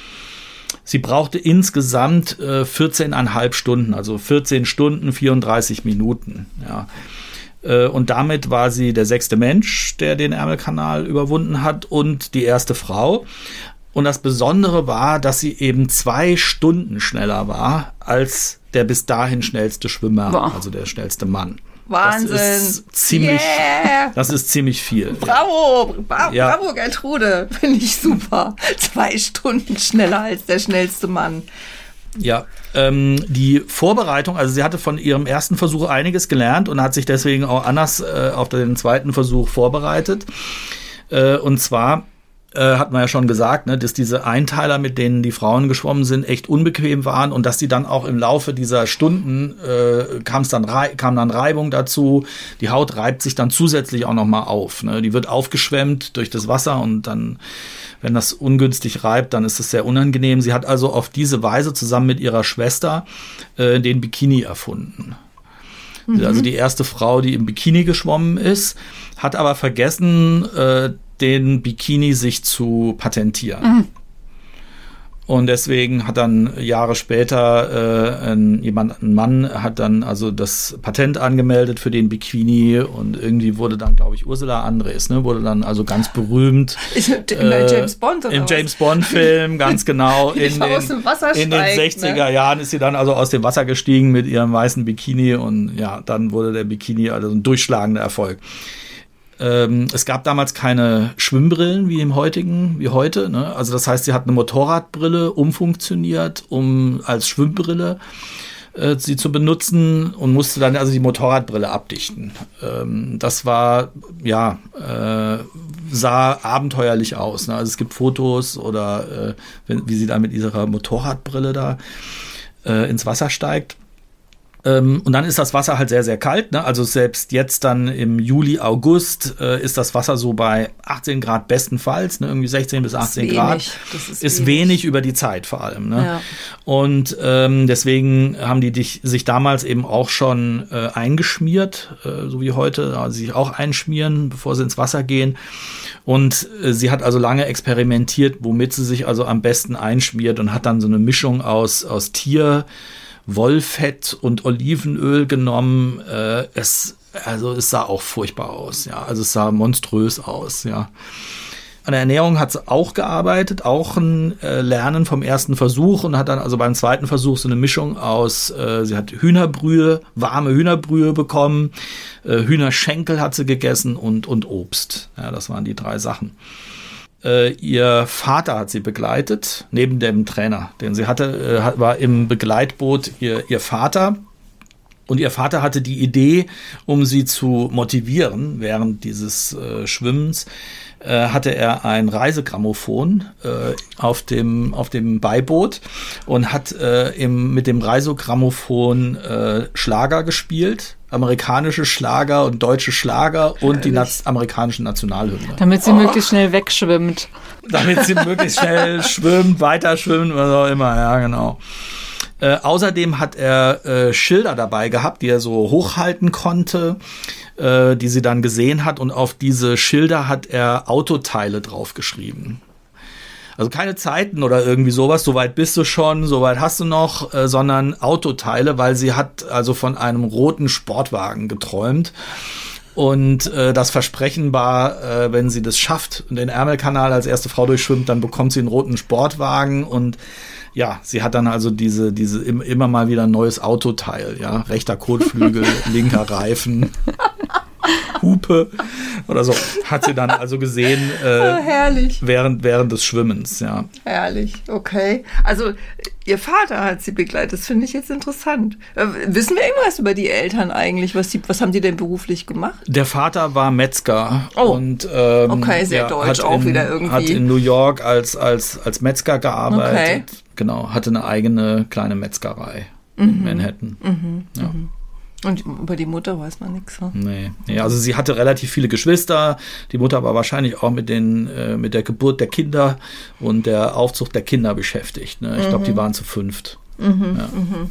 Sie brauchte insgesamt äh, vierzehn Komma fünf Stunden, also vierzehn Stunden, vierunddreißig Minuten, ja. Und damit war sie der sechste Mensch, der den Ärmelkanal überwunden hat und die erste Frau. Und das Besondere war, dass sie eben zwei Stunden schneller war als der bis dahin schnellste Schwimmer, wow. Also der schnellste Mann. Wahnsinn. Das ist ziemlich, yeah. das ist ziemlich viel. Bravo, Bra- ja. bravo Gertrude, finde ich super. Zwei Stunden schneller als der schnellste Mann. Ja, ähm, die Vorbereitung, also sie hatte von ihrem ersten Versuch einiges gelernt und hat sich deswegen auch anders äh, auf den zweiten Versuch vorbereitet. Äh, und zwar äh, hat man ja schon gesagt, ne, dass diese Einteiler, mit denen die Frauen geschwommen sind, echt unbequem waren und dass die dann auch im Laufe dieser Stunden äh, kam's dann rei- kam dann Reibung dazu. Die Haut reibt sich dann zusätzlich auch nochmal auf. Ne? Die wird aufgeschwemmt durch das Wasser und dann, wenn das ungünstig reibt, dann ist es sehr unangenehm. Sie hat also auf diese Weise zusammen mit ihrer Schwester äh, den Bikini erfunden. Mhm. Also die erste Frau, die im Bikini geschwommen ist, hat aber vergessen, äh, den Bikini sich zu patentieren. Mhm. Und deswegen hat dann Jahre später äh, ein, jemand, ein Mann hat dann also das Patent angemeldet für den Bikini und irgendwie wurde dann, glaube ich, Ursula Andress, ne, wurde dann also ganz berühmt. In äh, James Bond oder Im was? James Bond Film, ganz genau. in, den, aus dem Wasser in den steigt, sechziger ne? Jahren ist sie dann also aus dem Wasser gestiegen mit ihrem weißen Bikini und ja, dann wurde der Bikini also ein durchschlagender Erfolg. Ähm, es gab damals keine Schwimmbrillen wie im heutigen, wie heute, ne? Also das heißt, sie hat eine Motorradbrille umfunktioniert, um als Schwimmbrille äh, sie zu benutzen und musste dann also die Motorradbrille abdichten. Ähm, das war, ja, äh, sah abenteuerlich aus, ne? Also es gibt Fotos oder äh, wenn, wie sie da mit ihrer Motorradbrille da äh, ins Wasser steigt. Und dann ist das Wasser halt sehr, sehr kalt. Ne? Also selbst jetzt dann im Juli, August äh, ist das Wasser so bei achtzehn Grad bestenfalls, ne? Irgendwie sechzehn bis achtzehn Grad. Das ist, ist wenig. wenig über die Zeit vor allem. Ne? Ja. Und ähm, deswegen haben die dich, sich damals eben auch schon äh, eingeschmiert, äh, so wie heute, also sich auch einschmieren, bevor sie ins Wasser gehen. Und äh, sie hat also lange experimentiert, womit sie sich also am besten einschmiert und hat dann so eine Mischung aus, aus Tier, Wollfett und Olivenöl genommen. Äh, es, also es sah auch furchtbar aus, ja. Also es sah monströs aus, ja. An der Ernährung hat sie auch gearbeitet, auch ein äh, Lernen vom ersten Versuch und hat dann also beim zweiten Versuch so eine Mischung aus, äh, sie hat Hühnerbrühe, warme Hühnerbrühe bekommen, äh, Hühnerschenkel hat sie gegessen und, und Obst. Ja, das waren die drei Sachen. Äh, ihr Vater hat sie begleitet, neben dem Trainer, den sie hatte, äh, war im Begleitboot ihr, ihr Vater. Und ihr Vater hatte die Idee, um sie zu motivieren während dieses äh, Schwimmens, äh, hatte er ein Reisegrammophon äh, auf dem auf dem Beiboot und hat äh, im, mit dem Reisegrammophon äh, Schlager gespielt, amerikanische Schlager und deutsche Schlager und die Naz- amerikanischen Nationalhymne. Damit sie oh. möglichst schnell wegschwimmt. Damit sie möglichst schnell schwimmt, weiter schwimmt, was auch immer, ja genau. Äh, außerdem hat er äh, Schilder dabei gehabt, die er so hochhalten konnte, äh, die sie dann gesehen hat. Und auf diese Schilder hat er Autoteile draufgeschrieben. Also keine Zeiten oder irgendwie sowas, so weit bist du schon, so weit hast du noch, äh, sondern Autoteile, weil sie hat also von einem roten Sportwagen geträumt. Und äh, das Versprechen war, äh, wenn sie das schafft und den Ärmelkanal als erste Frau durchschwimmt, dann bekommt sie einen roten Sportwagen. Und ja, sie hat dann also diese, diese immer mal wieder ein neues Autoteil, ja, rechter Kotflügel, linker Reifen. Hupe oder so, hat sie dann also gesehen äh, oh, herrlich. Während, während des Schwimmens, ja. Herrlich, okay. Also ihr Vater hat sie begleitet, das finde ich jetzt interessant. Äh, wissen wir irgendwas über die Eltern eigentlich? Was, die, was haben die denn beruflich gemacht? Der Vater war Metzger. Oh, und, ähm, okay, sehr ja, deutsch auch in, wieder irgendwie. Hat in New York als, als, als Metzger gearbeitet. Okay. Genau, hatte eine eigene kleine Metzgerei mhm. in Manhattan. Mhm. Ja. Mhm. Und über die Mutter weiß man nichts. Hm? Nee. nee, also sie hatte relativ viele Geschwister. Die Mutter war wahrscheinlich auch mit den äh, mit der Geburt der Kinder und der Aufzucht der Kinder beschäftigt. Ne? Ich mhm. glaube, die waren zu fünft. Mhm. Ja. Mhm.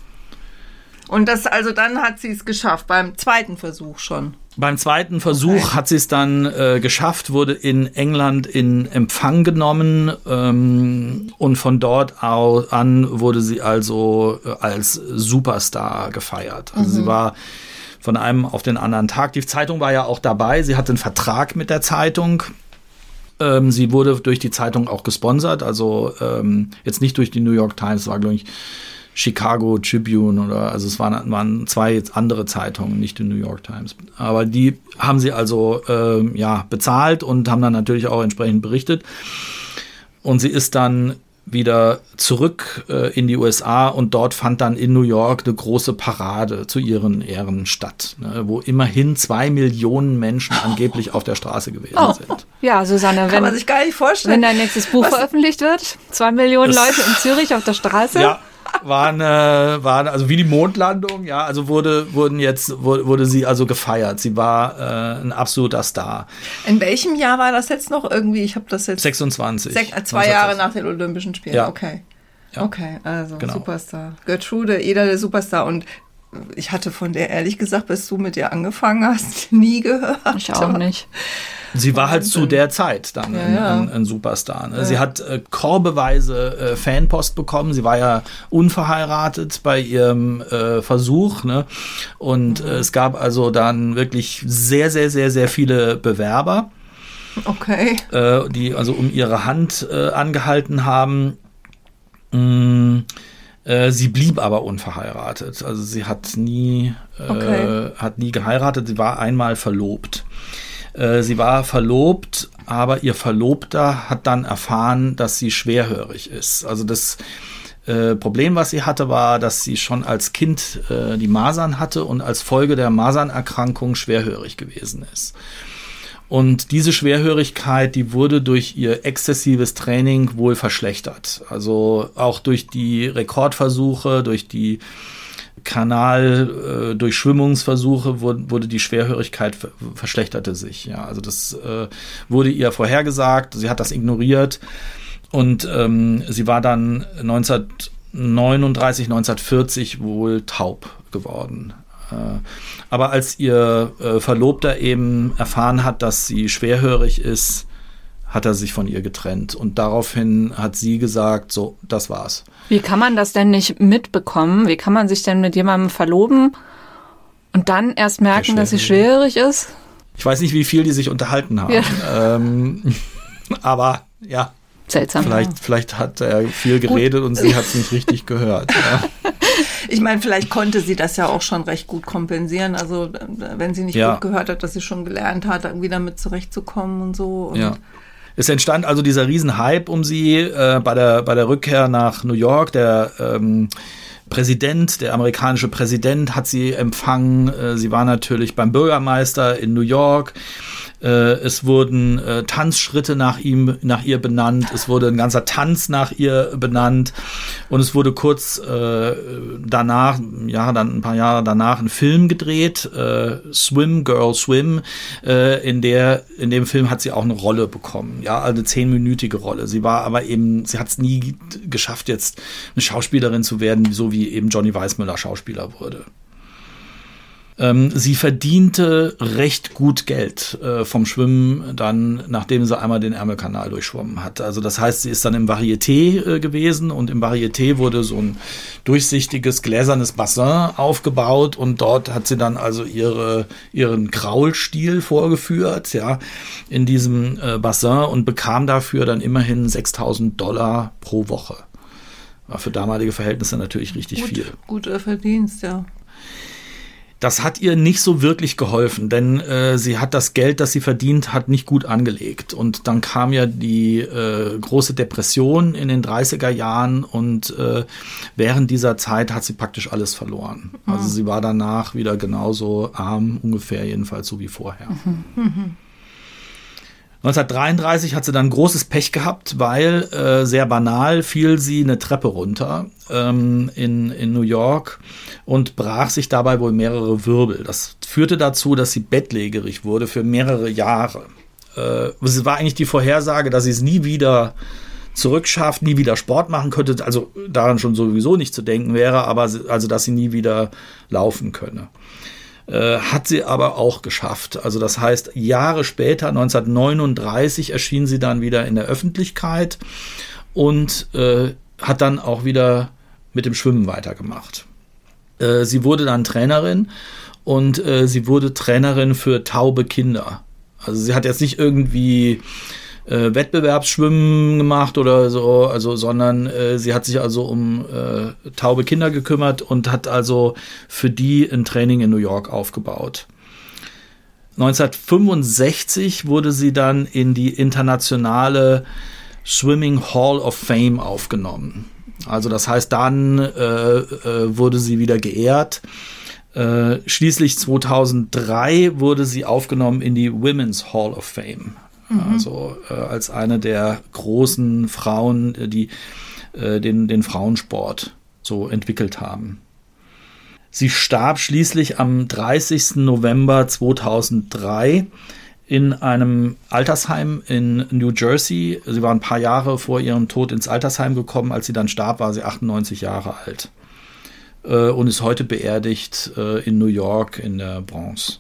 Und das, also dann hat sie es geschafft, beim zweiten Versuch schon. Beim zweiten Versuch okay. hat sie es dann äh, geschafft, wurde in England in Empfang genommen ähm, und von dort aus an wurde sie also äh, als Superstar gefeiert. Also mhm. sie war von einem auf den anderen Tag. Die Zeitung war ja auch dabei. Sie hatte einen Vertrag mit der Zeitung. Ähm, sie wurde durch die Zeitung auch gesponsert. Also ähm, jetzt nicht durch die New York Times, war glaube ich Chicago Tribune oder, also es waren, waren zwei andere Zeitungen, nicht die New York Times. Aber die haben sie also äh, ja bezahlt und haben dann natürlich auch entsprechend berichtet. Und sie ist dann wieder zurück äh, in die U S A und dort fand dann in New York eine große Parade zu ihren Ehren statt, ne, wo immerhin zwei Millionen Menschen angeblich auf der Straße gewesen oh. sind. Ja, Susanne, Kann wenn, man sich gar nicht vorstellen. Wenn dein nächstes Buch Was? veröffentlicht wird, zwei Millionen Leute in Zürich auf der Straße. Ja. Waren, äh, waren, also wie die Mondlandung, ja, also wurde, wurden jetzt, wurde, wurde sie also gefeiert. Sie war äh, ein absoluter Star. In welchem Jahr war das jetzt noch irgendwie? Ich habe das jetzt. sechsundzwanzig. Sech, zwei Jahre nach den Olympischen Spielen, ja. okay. Ja. Okay, also genau. Superstar. Gertrude Eder, der Superstar. Und ich hatte von der, ehrlich gesagt, bis du mit ihr angefangen hast, nie gehört. Ich auch nicht. Sie war halt zu der Zeit dann ja, ein, ja. ein, ein Superstar. Ne? Ja. Sie hat äh, korbeweise äh, Fanpost bekommen. Sie war ja unverheiratet bei ihrem äh, Versuch. Ne? Und mhm. äh, es gab also dann wirklich sehr, sehr, sehr, sehr viele Bewerber, okay. äh, die also um ihre Hand äh, angehalten haben. Mm, äh, sie blieb aber unverheiratet. Also sie hat nie, äh, okay. hat nie geheiratet. Sie war einmal verlobt. Sie war verlobt, aber ihr Verlobter hat dann erfahren, dass sie schwerhörig ist. Also das äh, Problem, was sie hatte, war, dass sie schon als Kind äh, die Masern hatte und als Folge der Masernerkrankung schwerhörig gewesen ist. Und diese Schwerhörigkeit, die wurde durch ihr exzessives Training wohl verschlechtert. Also auch durch die Rekordversuche, durch die Kanal, äh, durch Schwimmungsversuche wurde, wurde die Schwerhörigkeit ver- verschlechterte sich. Ja, also das äh, wurde ihr vorhergesagt. Sie hat das ignoriert und ähm, sie war dann neunzehnhundertneununddreißig, neunzehnhundertvierzig wohl taub geworden. Äh, aber als ihr äh, Verlobter eben erfahren hat, dass sie schwerhörig ist, hat er sich von ihr getrennt. Und daraufhin hat sie gesagt, so, das war's. Wie kann man das denn nicht mitbekommen? Wie kann man sich denn mit jemandem verloben und dann erst merken, dass sie schwerhörig ist? Ich weiß nicht, wie viel die sich unterhalten haben. Ja. Ähm, aber ja. Seltsam. Vielleicht, vielleicht hat er viel geredet gut. Und sie hat es nicht richtig gehört. Ja. Ich meine, vielleicht konnte sie das ja auch schon recht gut kompensieren. Also wenn sie nicht ja. gut gehört hat, dass sie schon gelernt hat, irgendwie damit zurechtzukommen und so. Und ja. Es entstand also dieser Riesenhype um sie äh, bei der bei der Rückkehr nach New York. Der ähm, Präsident, der amerikanische Präsident hat sie empfangen. Äh, sie war natürlich beim Bürgermeister in New York. Äh, es wurden äh, Tanzschritte nach ihm, nach ihr benannt. Es wurde ein ganzer Tanz nach ihr benannt. Und es wurde kurz äh, danach, ja, dann ein paar Jahre danach ein Film gedreht, äh, Swim, Girl, Swim. Äh, in der, in dem Film hat sie auch eine Rolle bekommen. Ja, also eine zehnminütige Rolle. Sie war aber eben, sie hat es nie geschafft, jetzt eine Schauspielerin zu werden, so wie eben Johnny Weissmuller Schauspieler wurde. Ähm, sie verdiente recht gut Geld äh, vom Schwimmen dann, nachdem sie einmal den Ärmelkanal durchschwommen hat. Also das heißt, sie ist dann im Varieté äh, gewesen und im Varieté wurde so ein durchsichtiges, gläsernes Bassin aufgebaut und dort hat sie dann also ihre, ihren Kraulstil vorgeführt, ja, in diesem äh, Bassin und bekam dafür dann immerhin sechstausend Dollar pro Woche. War für damalige Verhältnisse natürlich richtig Gut, viel. Guter Verdienst, ja. Das hat ihr nicht so wirklich geholfen, denn äh, sie hat das Geld, das sie verdient hat, nicht gut angelegt. Und dann kam ja die äh, große Depression in den dreißiger Jahren und äh, während dieser Zeit hat sie praktisch alles verloren. Mhm. Also sie war danach wieder genauso arm, ungefähr jedenfalls so wie vorher. Mhm. Mhm. neunzehnhundertdreiunddreißig hat sie dann großes Pech gehabt, weil äh, sehr banal fiel sie eine Treppe runter ähm, in, in New York und brach sich dabei wohl mehrere Wirbel. Das führte dazu, dass sie bettlägerig wurde für mehrere Jahre. Äh, es war eigentlich die Vorhersage, dass sie es nie wieder zurückschafft, nie wieder Sport machen könnte, also daran schon sowieso nicht zu denken wäre, aber also dass sie nie wieder laufen könne. Äh, hat sie aber auch geschafft. Also das heißt, Jahre später, neunzehnhundertneununddreißig, erschien sie dann wieder in der Öffentlichkeit und äh, hat dann auch wieder mit dem Schwimmen weitergemacht. Äh, sie wurde dann Trainerin und äh, sie wurde Trainerin für taube Kinder. Also sie hat jetzt nicht irgendwie äh, Wettbewerbsschwimmen gemacht oder so, also, sondern äh, sie hat sich also um äh, taube Kinder gekümmert und hat also für die ein Training in New York aufgebaut. neunzehnhundertfünfundsechzig wurde sie dann in die internationale Swimming Hall of Fame aufgenommen. Also das heißt, dann äh, äh, wurde sie wieder geehrt. Äh, schließlich zweitausenddrei wurde sie aufgenommen in die Women's Hall of Fame. Also äh, als eine der großen Frauen, die äh, den, den Frauensport so entwickelt haben. Sie starb schließlich am dreißigsten November zweitausenddrei in einem Altersheim in New Jersey. Sie war ein paar Jahre vor ihrem Tod ins Altersheim gekommen. Als sie dann starb, war sie achtundneunzig Jahre alt äh, und ist heute beerdigt äh, in New York in der Bronx.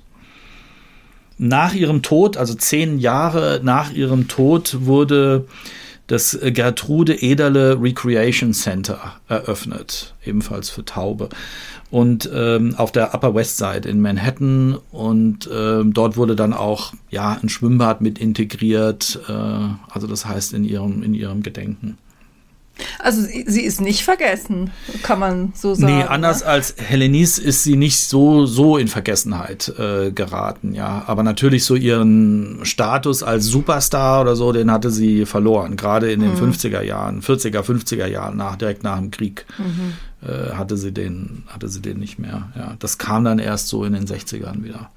Nach ihrem Tod, also zehn Jahre nach ihrem Tod, wurde das Gertrude Ederle Recreation Center eröffnet, ebenfalls für Taube. Und ähm, auf der Upper West Side in Manhattan. Und ähm, dort wurde dann auch ja ein Schwimmbad mit integriert. Äh, also das heißt in ihrem, in ihrem Gedenken. Also sie, sie ist nicht vergessen, kann man so sagen. Nee, anders ne? als Helenice ist sie nicht so, so in Vergessenheit äh, geraten, ja. Aber natürlich so ihren Status als Superstar oder so, den hatte sie verloren. Gerade in den mhm. fünfziger Jahren, vierziger, fünfziger Jahren, nach, direkt nach dem Krieg, mhm. äh, hatte sie den, hatte sie den nicht mehr. Ja, das kam dann erst so in den sechzigern wieder.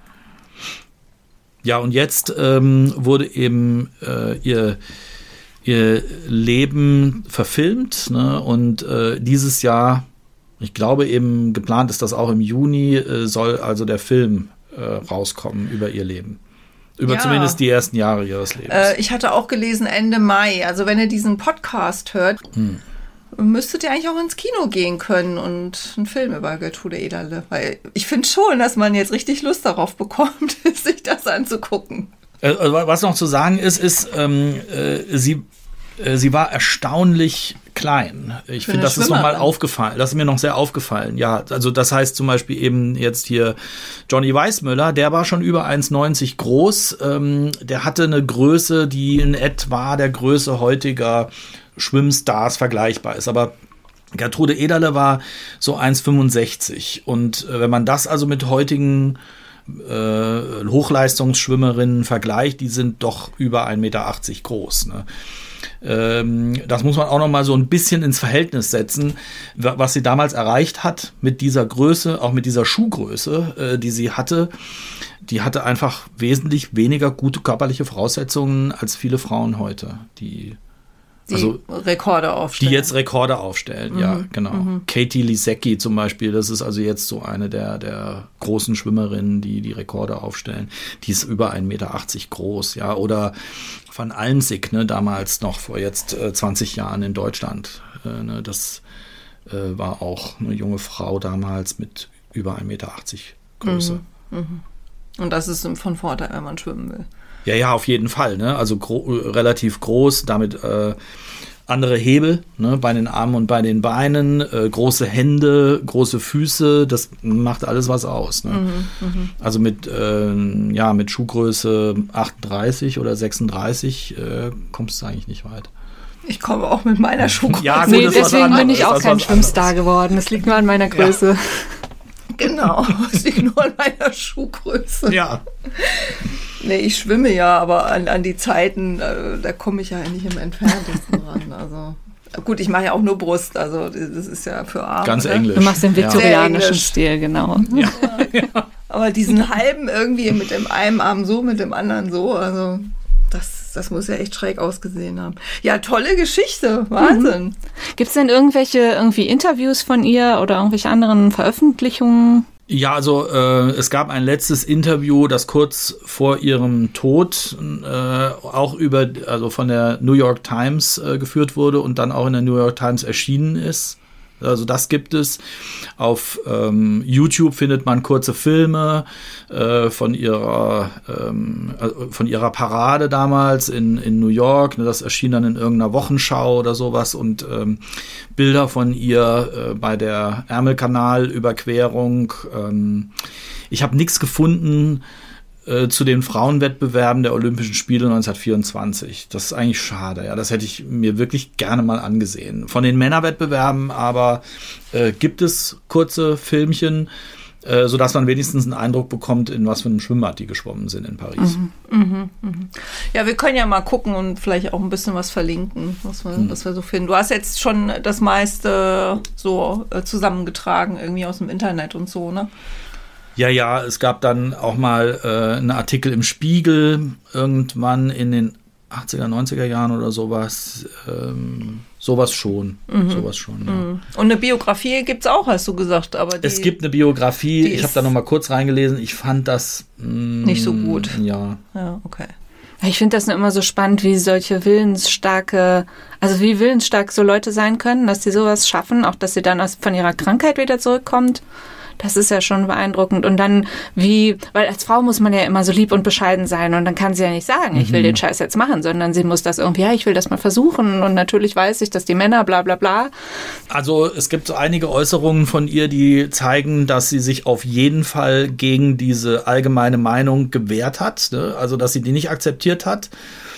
Ja, und jetzt ähm, wurde eben äh, ihr ihr Leben verfilmt, ne? Und äh, dieses Jahr, ich glaube eben geplant ist das auch im Juni, äh, soll also der Film äh, rauskommen über ihr Leben. Über ja. zumindest die ersten Jahre ihres Lebens. Äh, ich hatte auch gelesen Ende Mai, also wenn ihr diesen Podcast hört, hm. müsstet ihr eigentlich auch ins Kino gehen können und einen Film über Gertrude Ederle, weil ich finde schon, dass man jetzt richtig Lust darauf bekommt, sich das anzugucken. Was noch zu sagen ist, ist, ähm, äh, sie, äh, sie war erstaunlich klein. Ich finde, das ist nochmal aufgefallen. Das ist mir noch sehr aufgefallen. Ja, also das heißt zum Beispiel eben jetzt hier Johnny Weissmuller, der war schon über eins neunzig groß. Ähm, der hatte eine Größe, die in etwa der Größe heutiger Schwimmstars vergleichbar ist. Aber Gertrude Ederle war so eins fünfundsechzig. Und äh, wenn man das also mit heutigen Äh, Hochleistungsschwimmerinnen vergleicht, die sind doch über eins Komma achtzig Meter groß. Ne? Ähm, das muss man auch noch mal so ein bisschen ins Verhältnis setzen, was sie damals erreicht hat mit dieser Größe, auch mit dieser Schuhgröße, äh, die sie hatte. Die hatte einfach wesentlich weniger gute körperliche Voraussetzungen als viele Frauen heute, die Die also, Rekorde aufstellen. Die jetzt Rekorde aufstellen, mhm. ja, genau. Mhm. Katie Lisecki zum Beispiel, das ist also jetzt so eine der, der großen Schwimmerinnen, die die Rekorde aufstellen. Die ist über eins Komma achtzig Meter groß, ja. Oder Van Almsick, ne, damals noch vor jetzt äh, zwanzig Jahren in Deutschland. Äh, ne, das äh, war auch eine junge Frau damals mit über eins Komma achtzig Meter Größe. Mhm. Mhm. Und das ist von Vorteil, wenn man schwimmen will. Ja, ja, auf jeden Fall. Ne? Also gro- relativ groß, damit äh, andere Hebel, ne? Bei den Armen und bei den Beinen, äh, große Hände, große Füße, das macht alles was aus. Ne? Mhm, mh. Also mit, äh, ja, mit Schuhgröße achtunddreißig oder sechsunddreißig äh, kommst du eigentlich nicht weit. Ich komme auch mit meiner Schuhgröße. Ja, gut, nee, das ist was deswegen bin ich anderes, auch das ist kein was Schwimmstar anderes. geworden. Das liegt nur an meiner Größe. Genau, es liegt nur an meiner Schuhgröße. Ja. Nee, ich schwimme ja, aber an, an die Zeiten, äh, da komme ich ja nicht im Entferntesten ran. Also gut, ich mache ja auch nur Brust, also das ist ja für Arme. Ganz ne? englisch. Du machst den Ja. viktorianischen Sehr Stil, genau. Ja. Aber diesen halben irgendwie mit dem einen Arm so, mit dem anderen so, also das, das muss ja echt schräg ausgesehen haben. Ja, tolle Geschichte, Wahnsinn. Mhm. Gibt es denn irgendwelche irgendwie Interviews von ihr oder irgendwelche anderen Veröffentlichungen? Ja, also äh, es gab ein letztes Interview, das kurz vor ihrem Tod äh, auch über, also von der New York Times äh, geführt wurde und dann auch in der New York Times erschienen ist. Also das gibt es. Auf ähm, YouTube findet man kurze Filme äh, von ihrer ähm, äh, von ihrer Parade damals in in New York. Das erschien dann in irgendeiner Wochenschau oder sowas und ähm, Bilder von ihr äh, bei der Ärmelkanalüberquerung. Ähm, ich habe nichts gefunden zu den Frauenwettbewerben der Olympischen Spiele neunzehnhundertvierundzwanzig. Das ist eigentlich schade. Ja, das hätte ich mir wirklich gerne mal angesehen. Von den Männerwettbewerben aber äh, gibt es kurze Filmchen, äh, sodass man wenigstens einen Eindruck bekommt, in was für einem Schwimmbad die geschwommen sind in Paris. Mhm, mh, mh. Ja, wir können ja mal gucken und vielleicht auch ein bisschen was verlinken, was wir, mhm. was wir so finden. Du hast jetzt schon das meiste so äh, zusammengetragen, irgendwie aus dem Internet und so, ne? Ja, ja, es gab dann auch mal äh, einen Artikel im Spiegel, irgendwann in den achtziger, neunziger Jahren oder sowas. Ähm, sowas schon. Mhm. Sowas schon, ja. Mhm. Und eine Biografie gibt's auch, hast du gesagt. Aber die, es gibt eine Biografie, ich habe da noch mal kurz reingelesen. Ich fand das mh, nicht so gut. Ja. Ja, okay. Ich finde das nur immer so spannend, wie solche willensstarke, also wie willensstark so Leute sein können, dass sie sowas schaffen, auch dass sie dann aus, von ihrer Krankheit wieder zurückkommt. Das ist ja schon beeindruckend. Und dann wie, weil als Frau muss man ja immer so lieb und bescheiden sein und dann kann sie ja nicht sagen, ich will den Scheiß jetzt machen, sondern sie muss das irgendwie, ja, ich will das mal versuchen und natürlich weiß ich, dass die Männer bla bla bla. Also es gibt so einige Äußerungen von ihr, die zeigen, dass sie sich auf jeden Fall gegen diese allgemeine Meinung gewehrt hat, ne? Also dass sie die nicht akzeptiert hat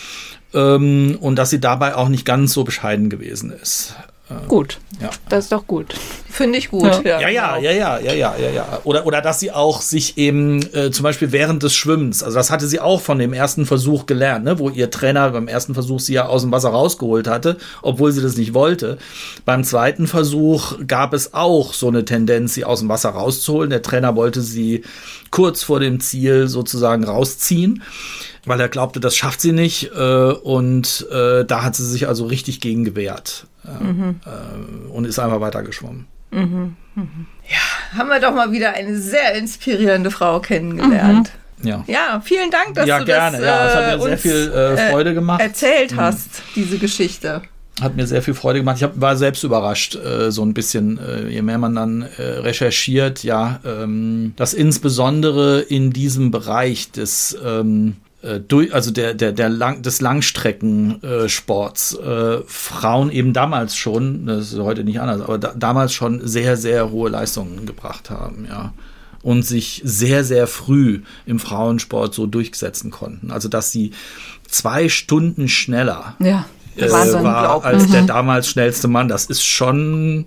ähm, und dass sie dabei auch nicht ganz so bescheiden gewesen ist. Gut, ja. Das ist doch gut. Finde ich gut. Ja, ja, ja, ja, ja, ja, ja, ja, ja. Oder, oder dass sie auch sich eben äh, zum Beispiel während des Schwimmens, also das hatte sie auch von dem ersten Versuch gelernt, ne, wo ihr Trainer beim ersten Versuch sie ja aus dem Wasser rausgeholt hatte, obwohl sie das nicht wollte. Beim zweiten Versuch gab es auch so eine Tendenz, sie aus dem Wasser rauszuholen. Der Trainer wollte sie kurz vor dem Ziel sozusagen rausziehen, weil er glaubte, das schafft sie nicht. Äh, und äh, da hat sie sich also richtig gegen gewehrt. Äh, mhm. äh, und ist einfach weiter geschwommen. Mhm. Mhm. Ja, haben wir doch mal wieder eine sehr inspirierende Frau kennengelernt. Mhm. Ja. Ja, vielen Dank, dass ja, du gerne. das, ja, es hat mir äh, sehr viel äh, Freude gemacht. erzählt hast, mhm. diese Geschichte. Hat mir sehr viel Freude gemacht. Ich hab, war selbst überrascht, äh, so ein bisschen, äh, je mehr man dann äh, recherchiert, ja, ähm, dass insbesondere in diesem Bereich des ähm, durch, also der, der, der Lang, des Langstreckensports äh, Frauen eben damals schon, das ist heute nicht anders, aber da, damals schon sehr, sehr hohe Leistungen gebracht haben, ja. Und sich sehr, sehr früh im Frauensport so durchsetzen konnten. Also, dass sie zwei Stunden schneller ja, äh, war als mhm. der damals schnellste Mann. Das ist schon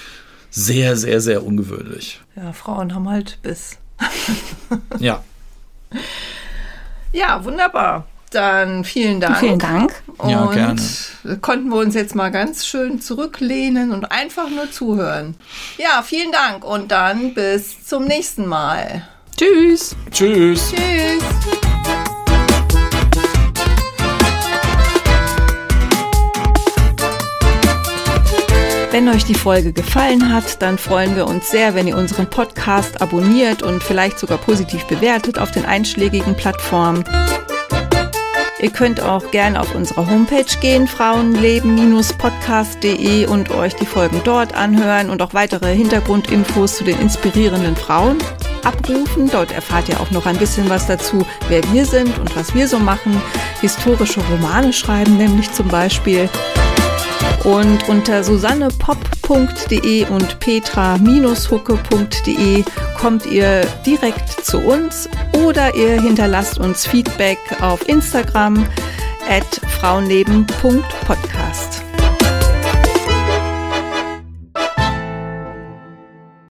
sehr, sehr, sehr ungewöhnlich. Ja, Frauen haben halt Biss. Ja. Ja, wunderbar. Dann vielen Dank. Vielen Dank. Und ja, gerne. Konnten wir uns jetzt mal ganz schön zurücklehnen und einfach nur zuhören. Ja, vielen Dank und dann bis zum nächsten Mal. Tschüss. Tschüss. Tschüss. Wenn euch die Folge gefallen hat, dann freuen wir uns sehr, wenn ihr unseren Podcast abonniert und vielleicht sogar positiv bewertet auf den einschlägigen Plattformen. Ihr könnt auch gerne auf unsere Homepage gehen, frauenleben Bindestrich podcast punkt de, und euch die Folgen dort anhören und auch weitere Hintergrundinfos zu den inspirierenden Frauen. abrufen. Dort erfahrt ihr auch noch ein bisschen was dazu, wer wir sind und was wir so machen. Historische Romane schreiben nämlich zum Beispiel. Und unter susannepop punkt de und petra hucke punkt de kommt ihr direkt zu uns oder ihr hinterlasst uns Feedback auf Instagram at frauenleben punkt podcast.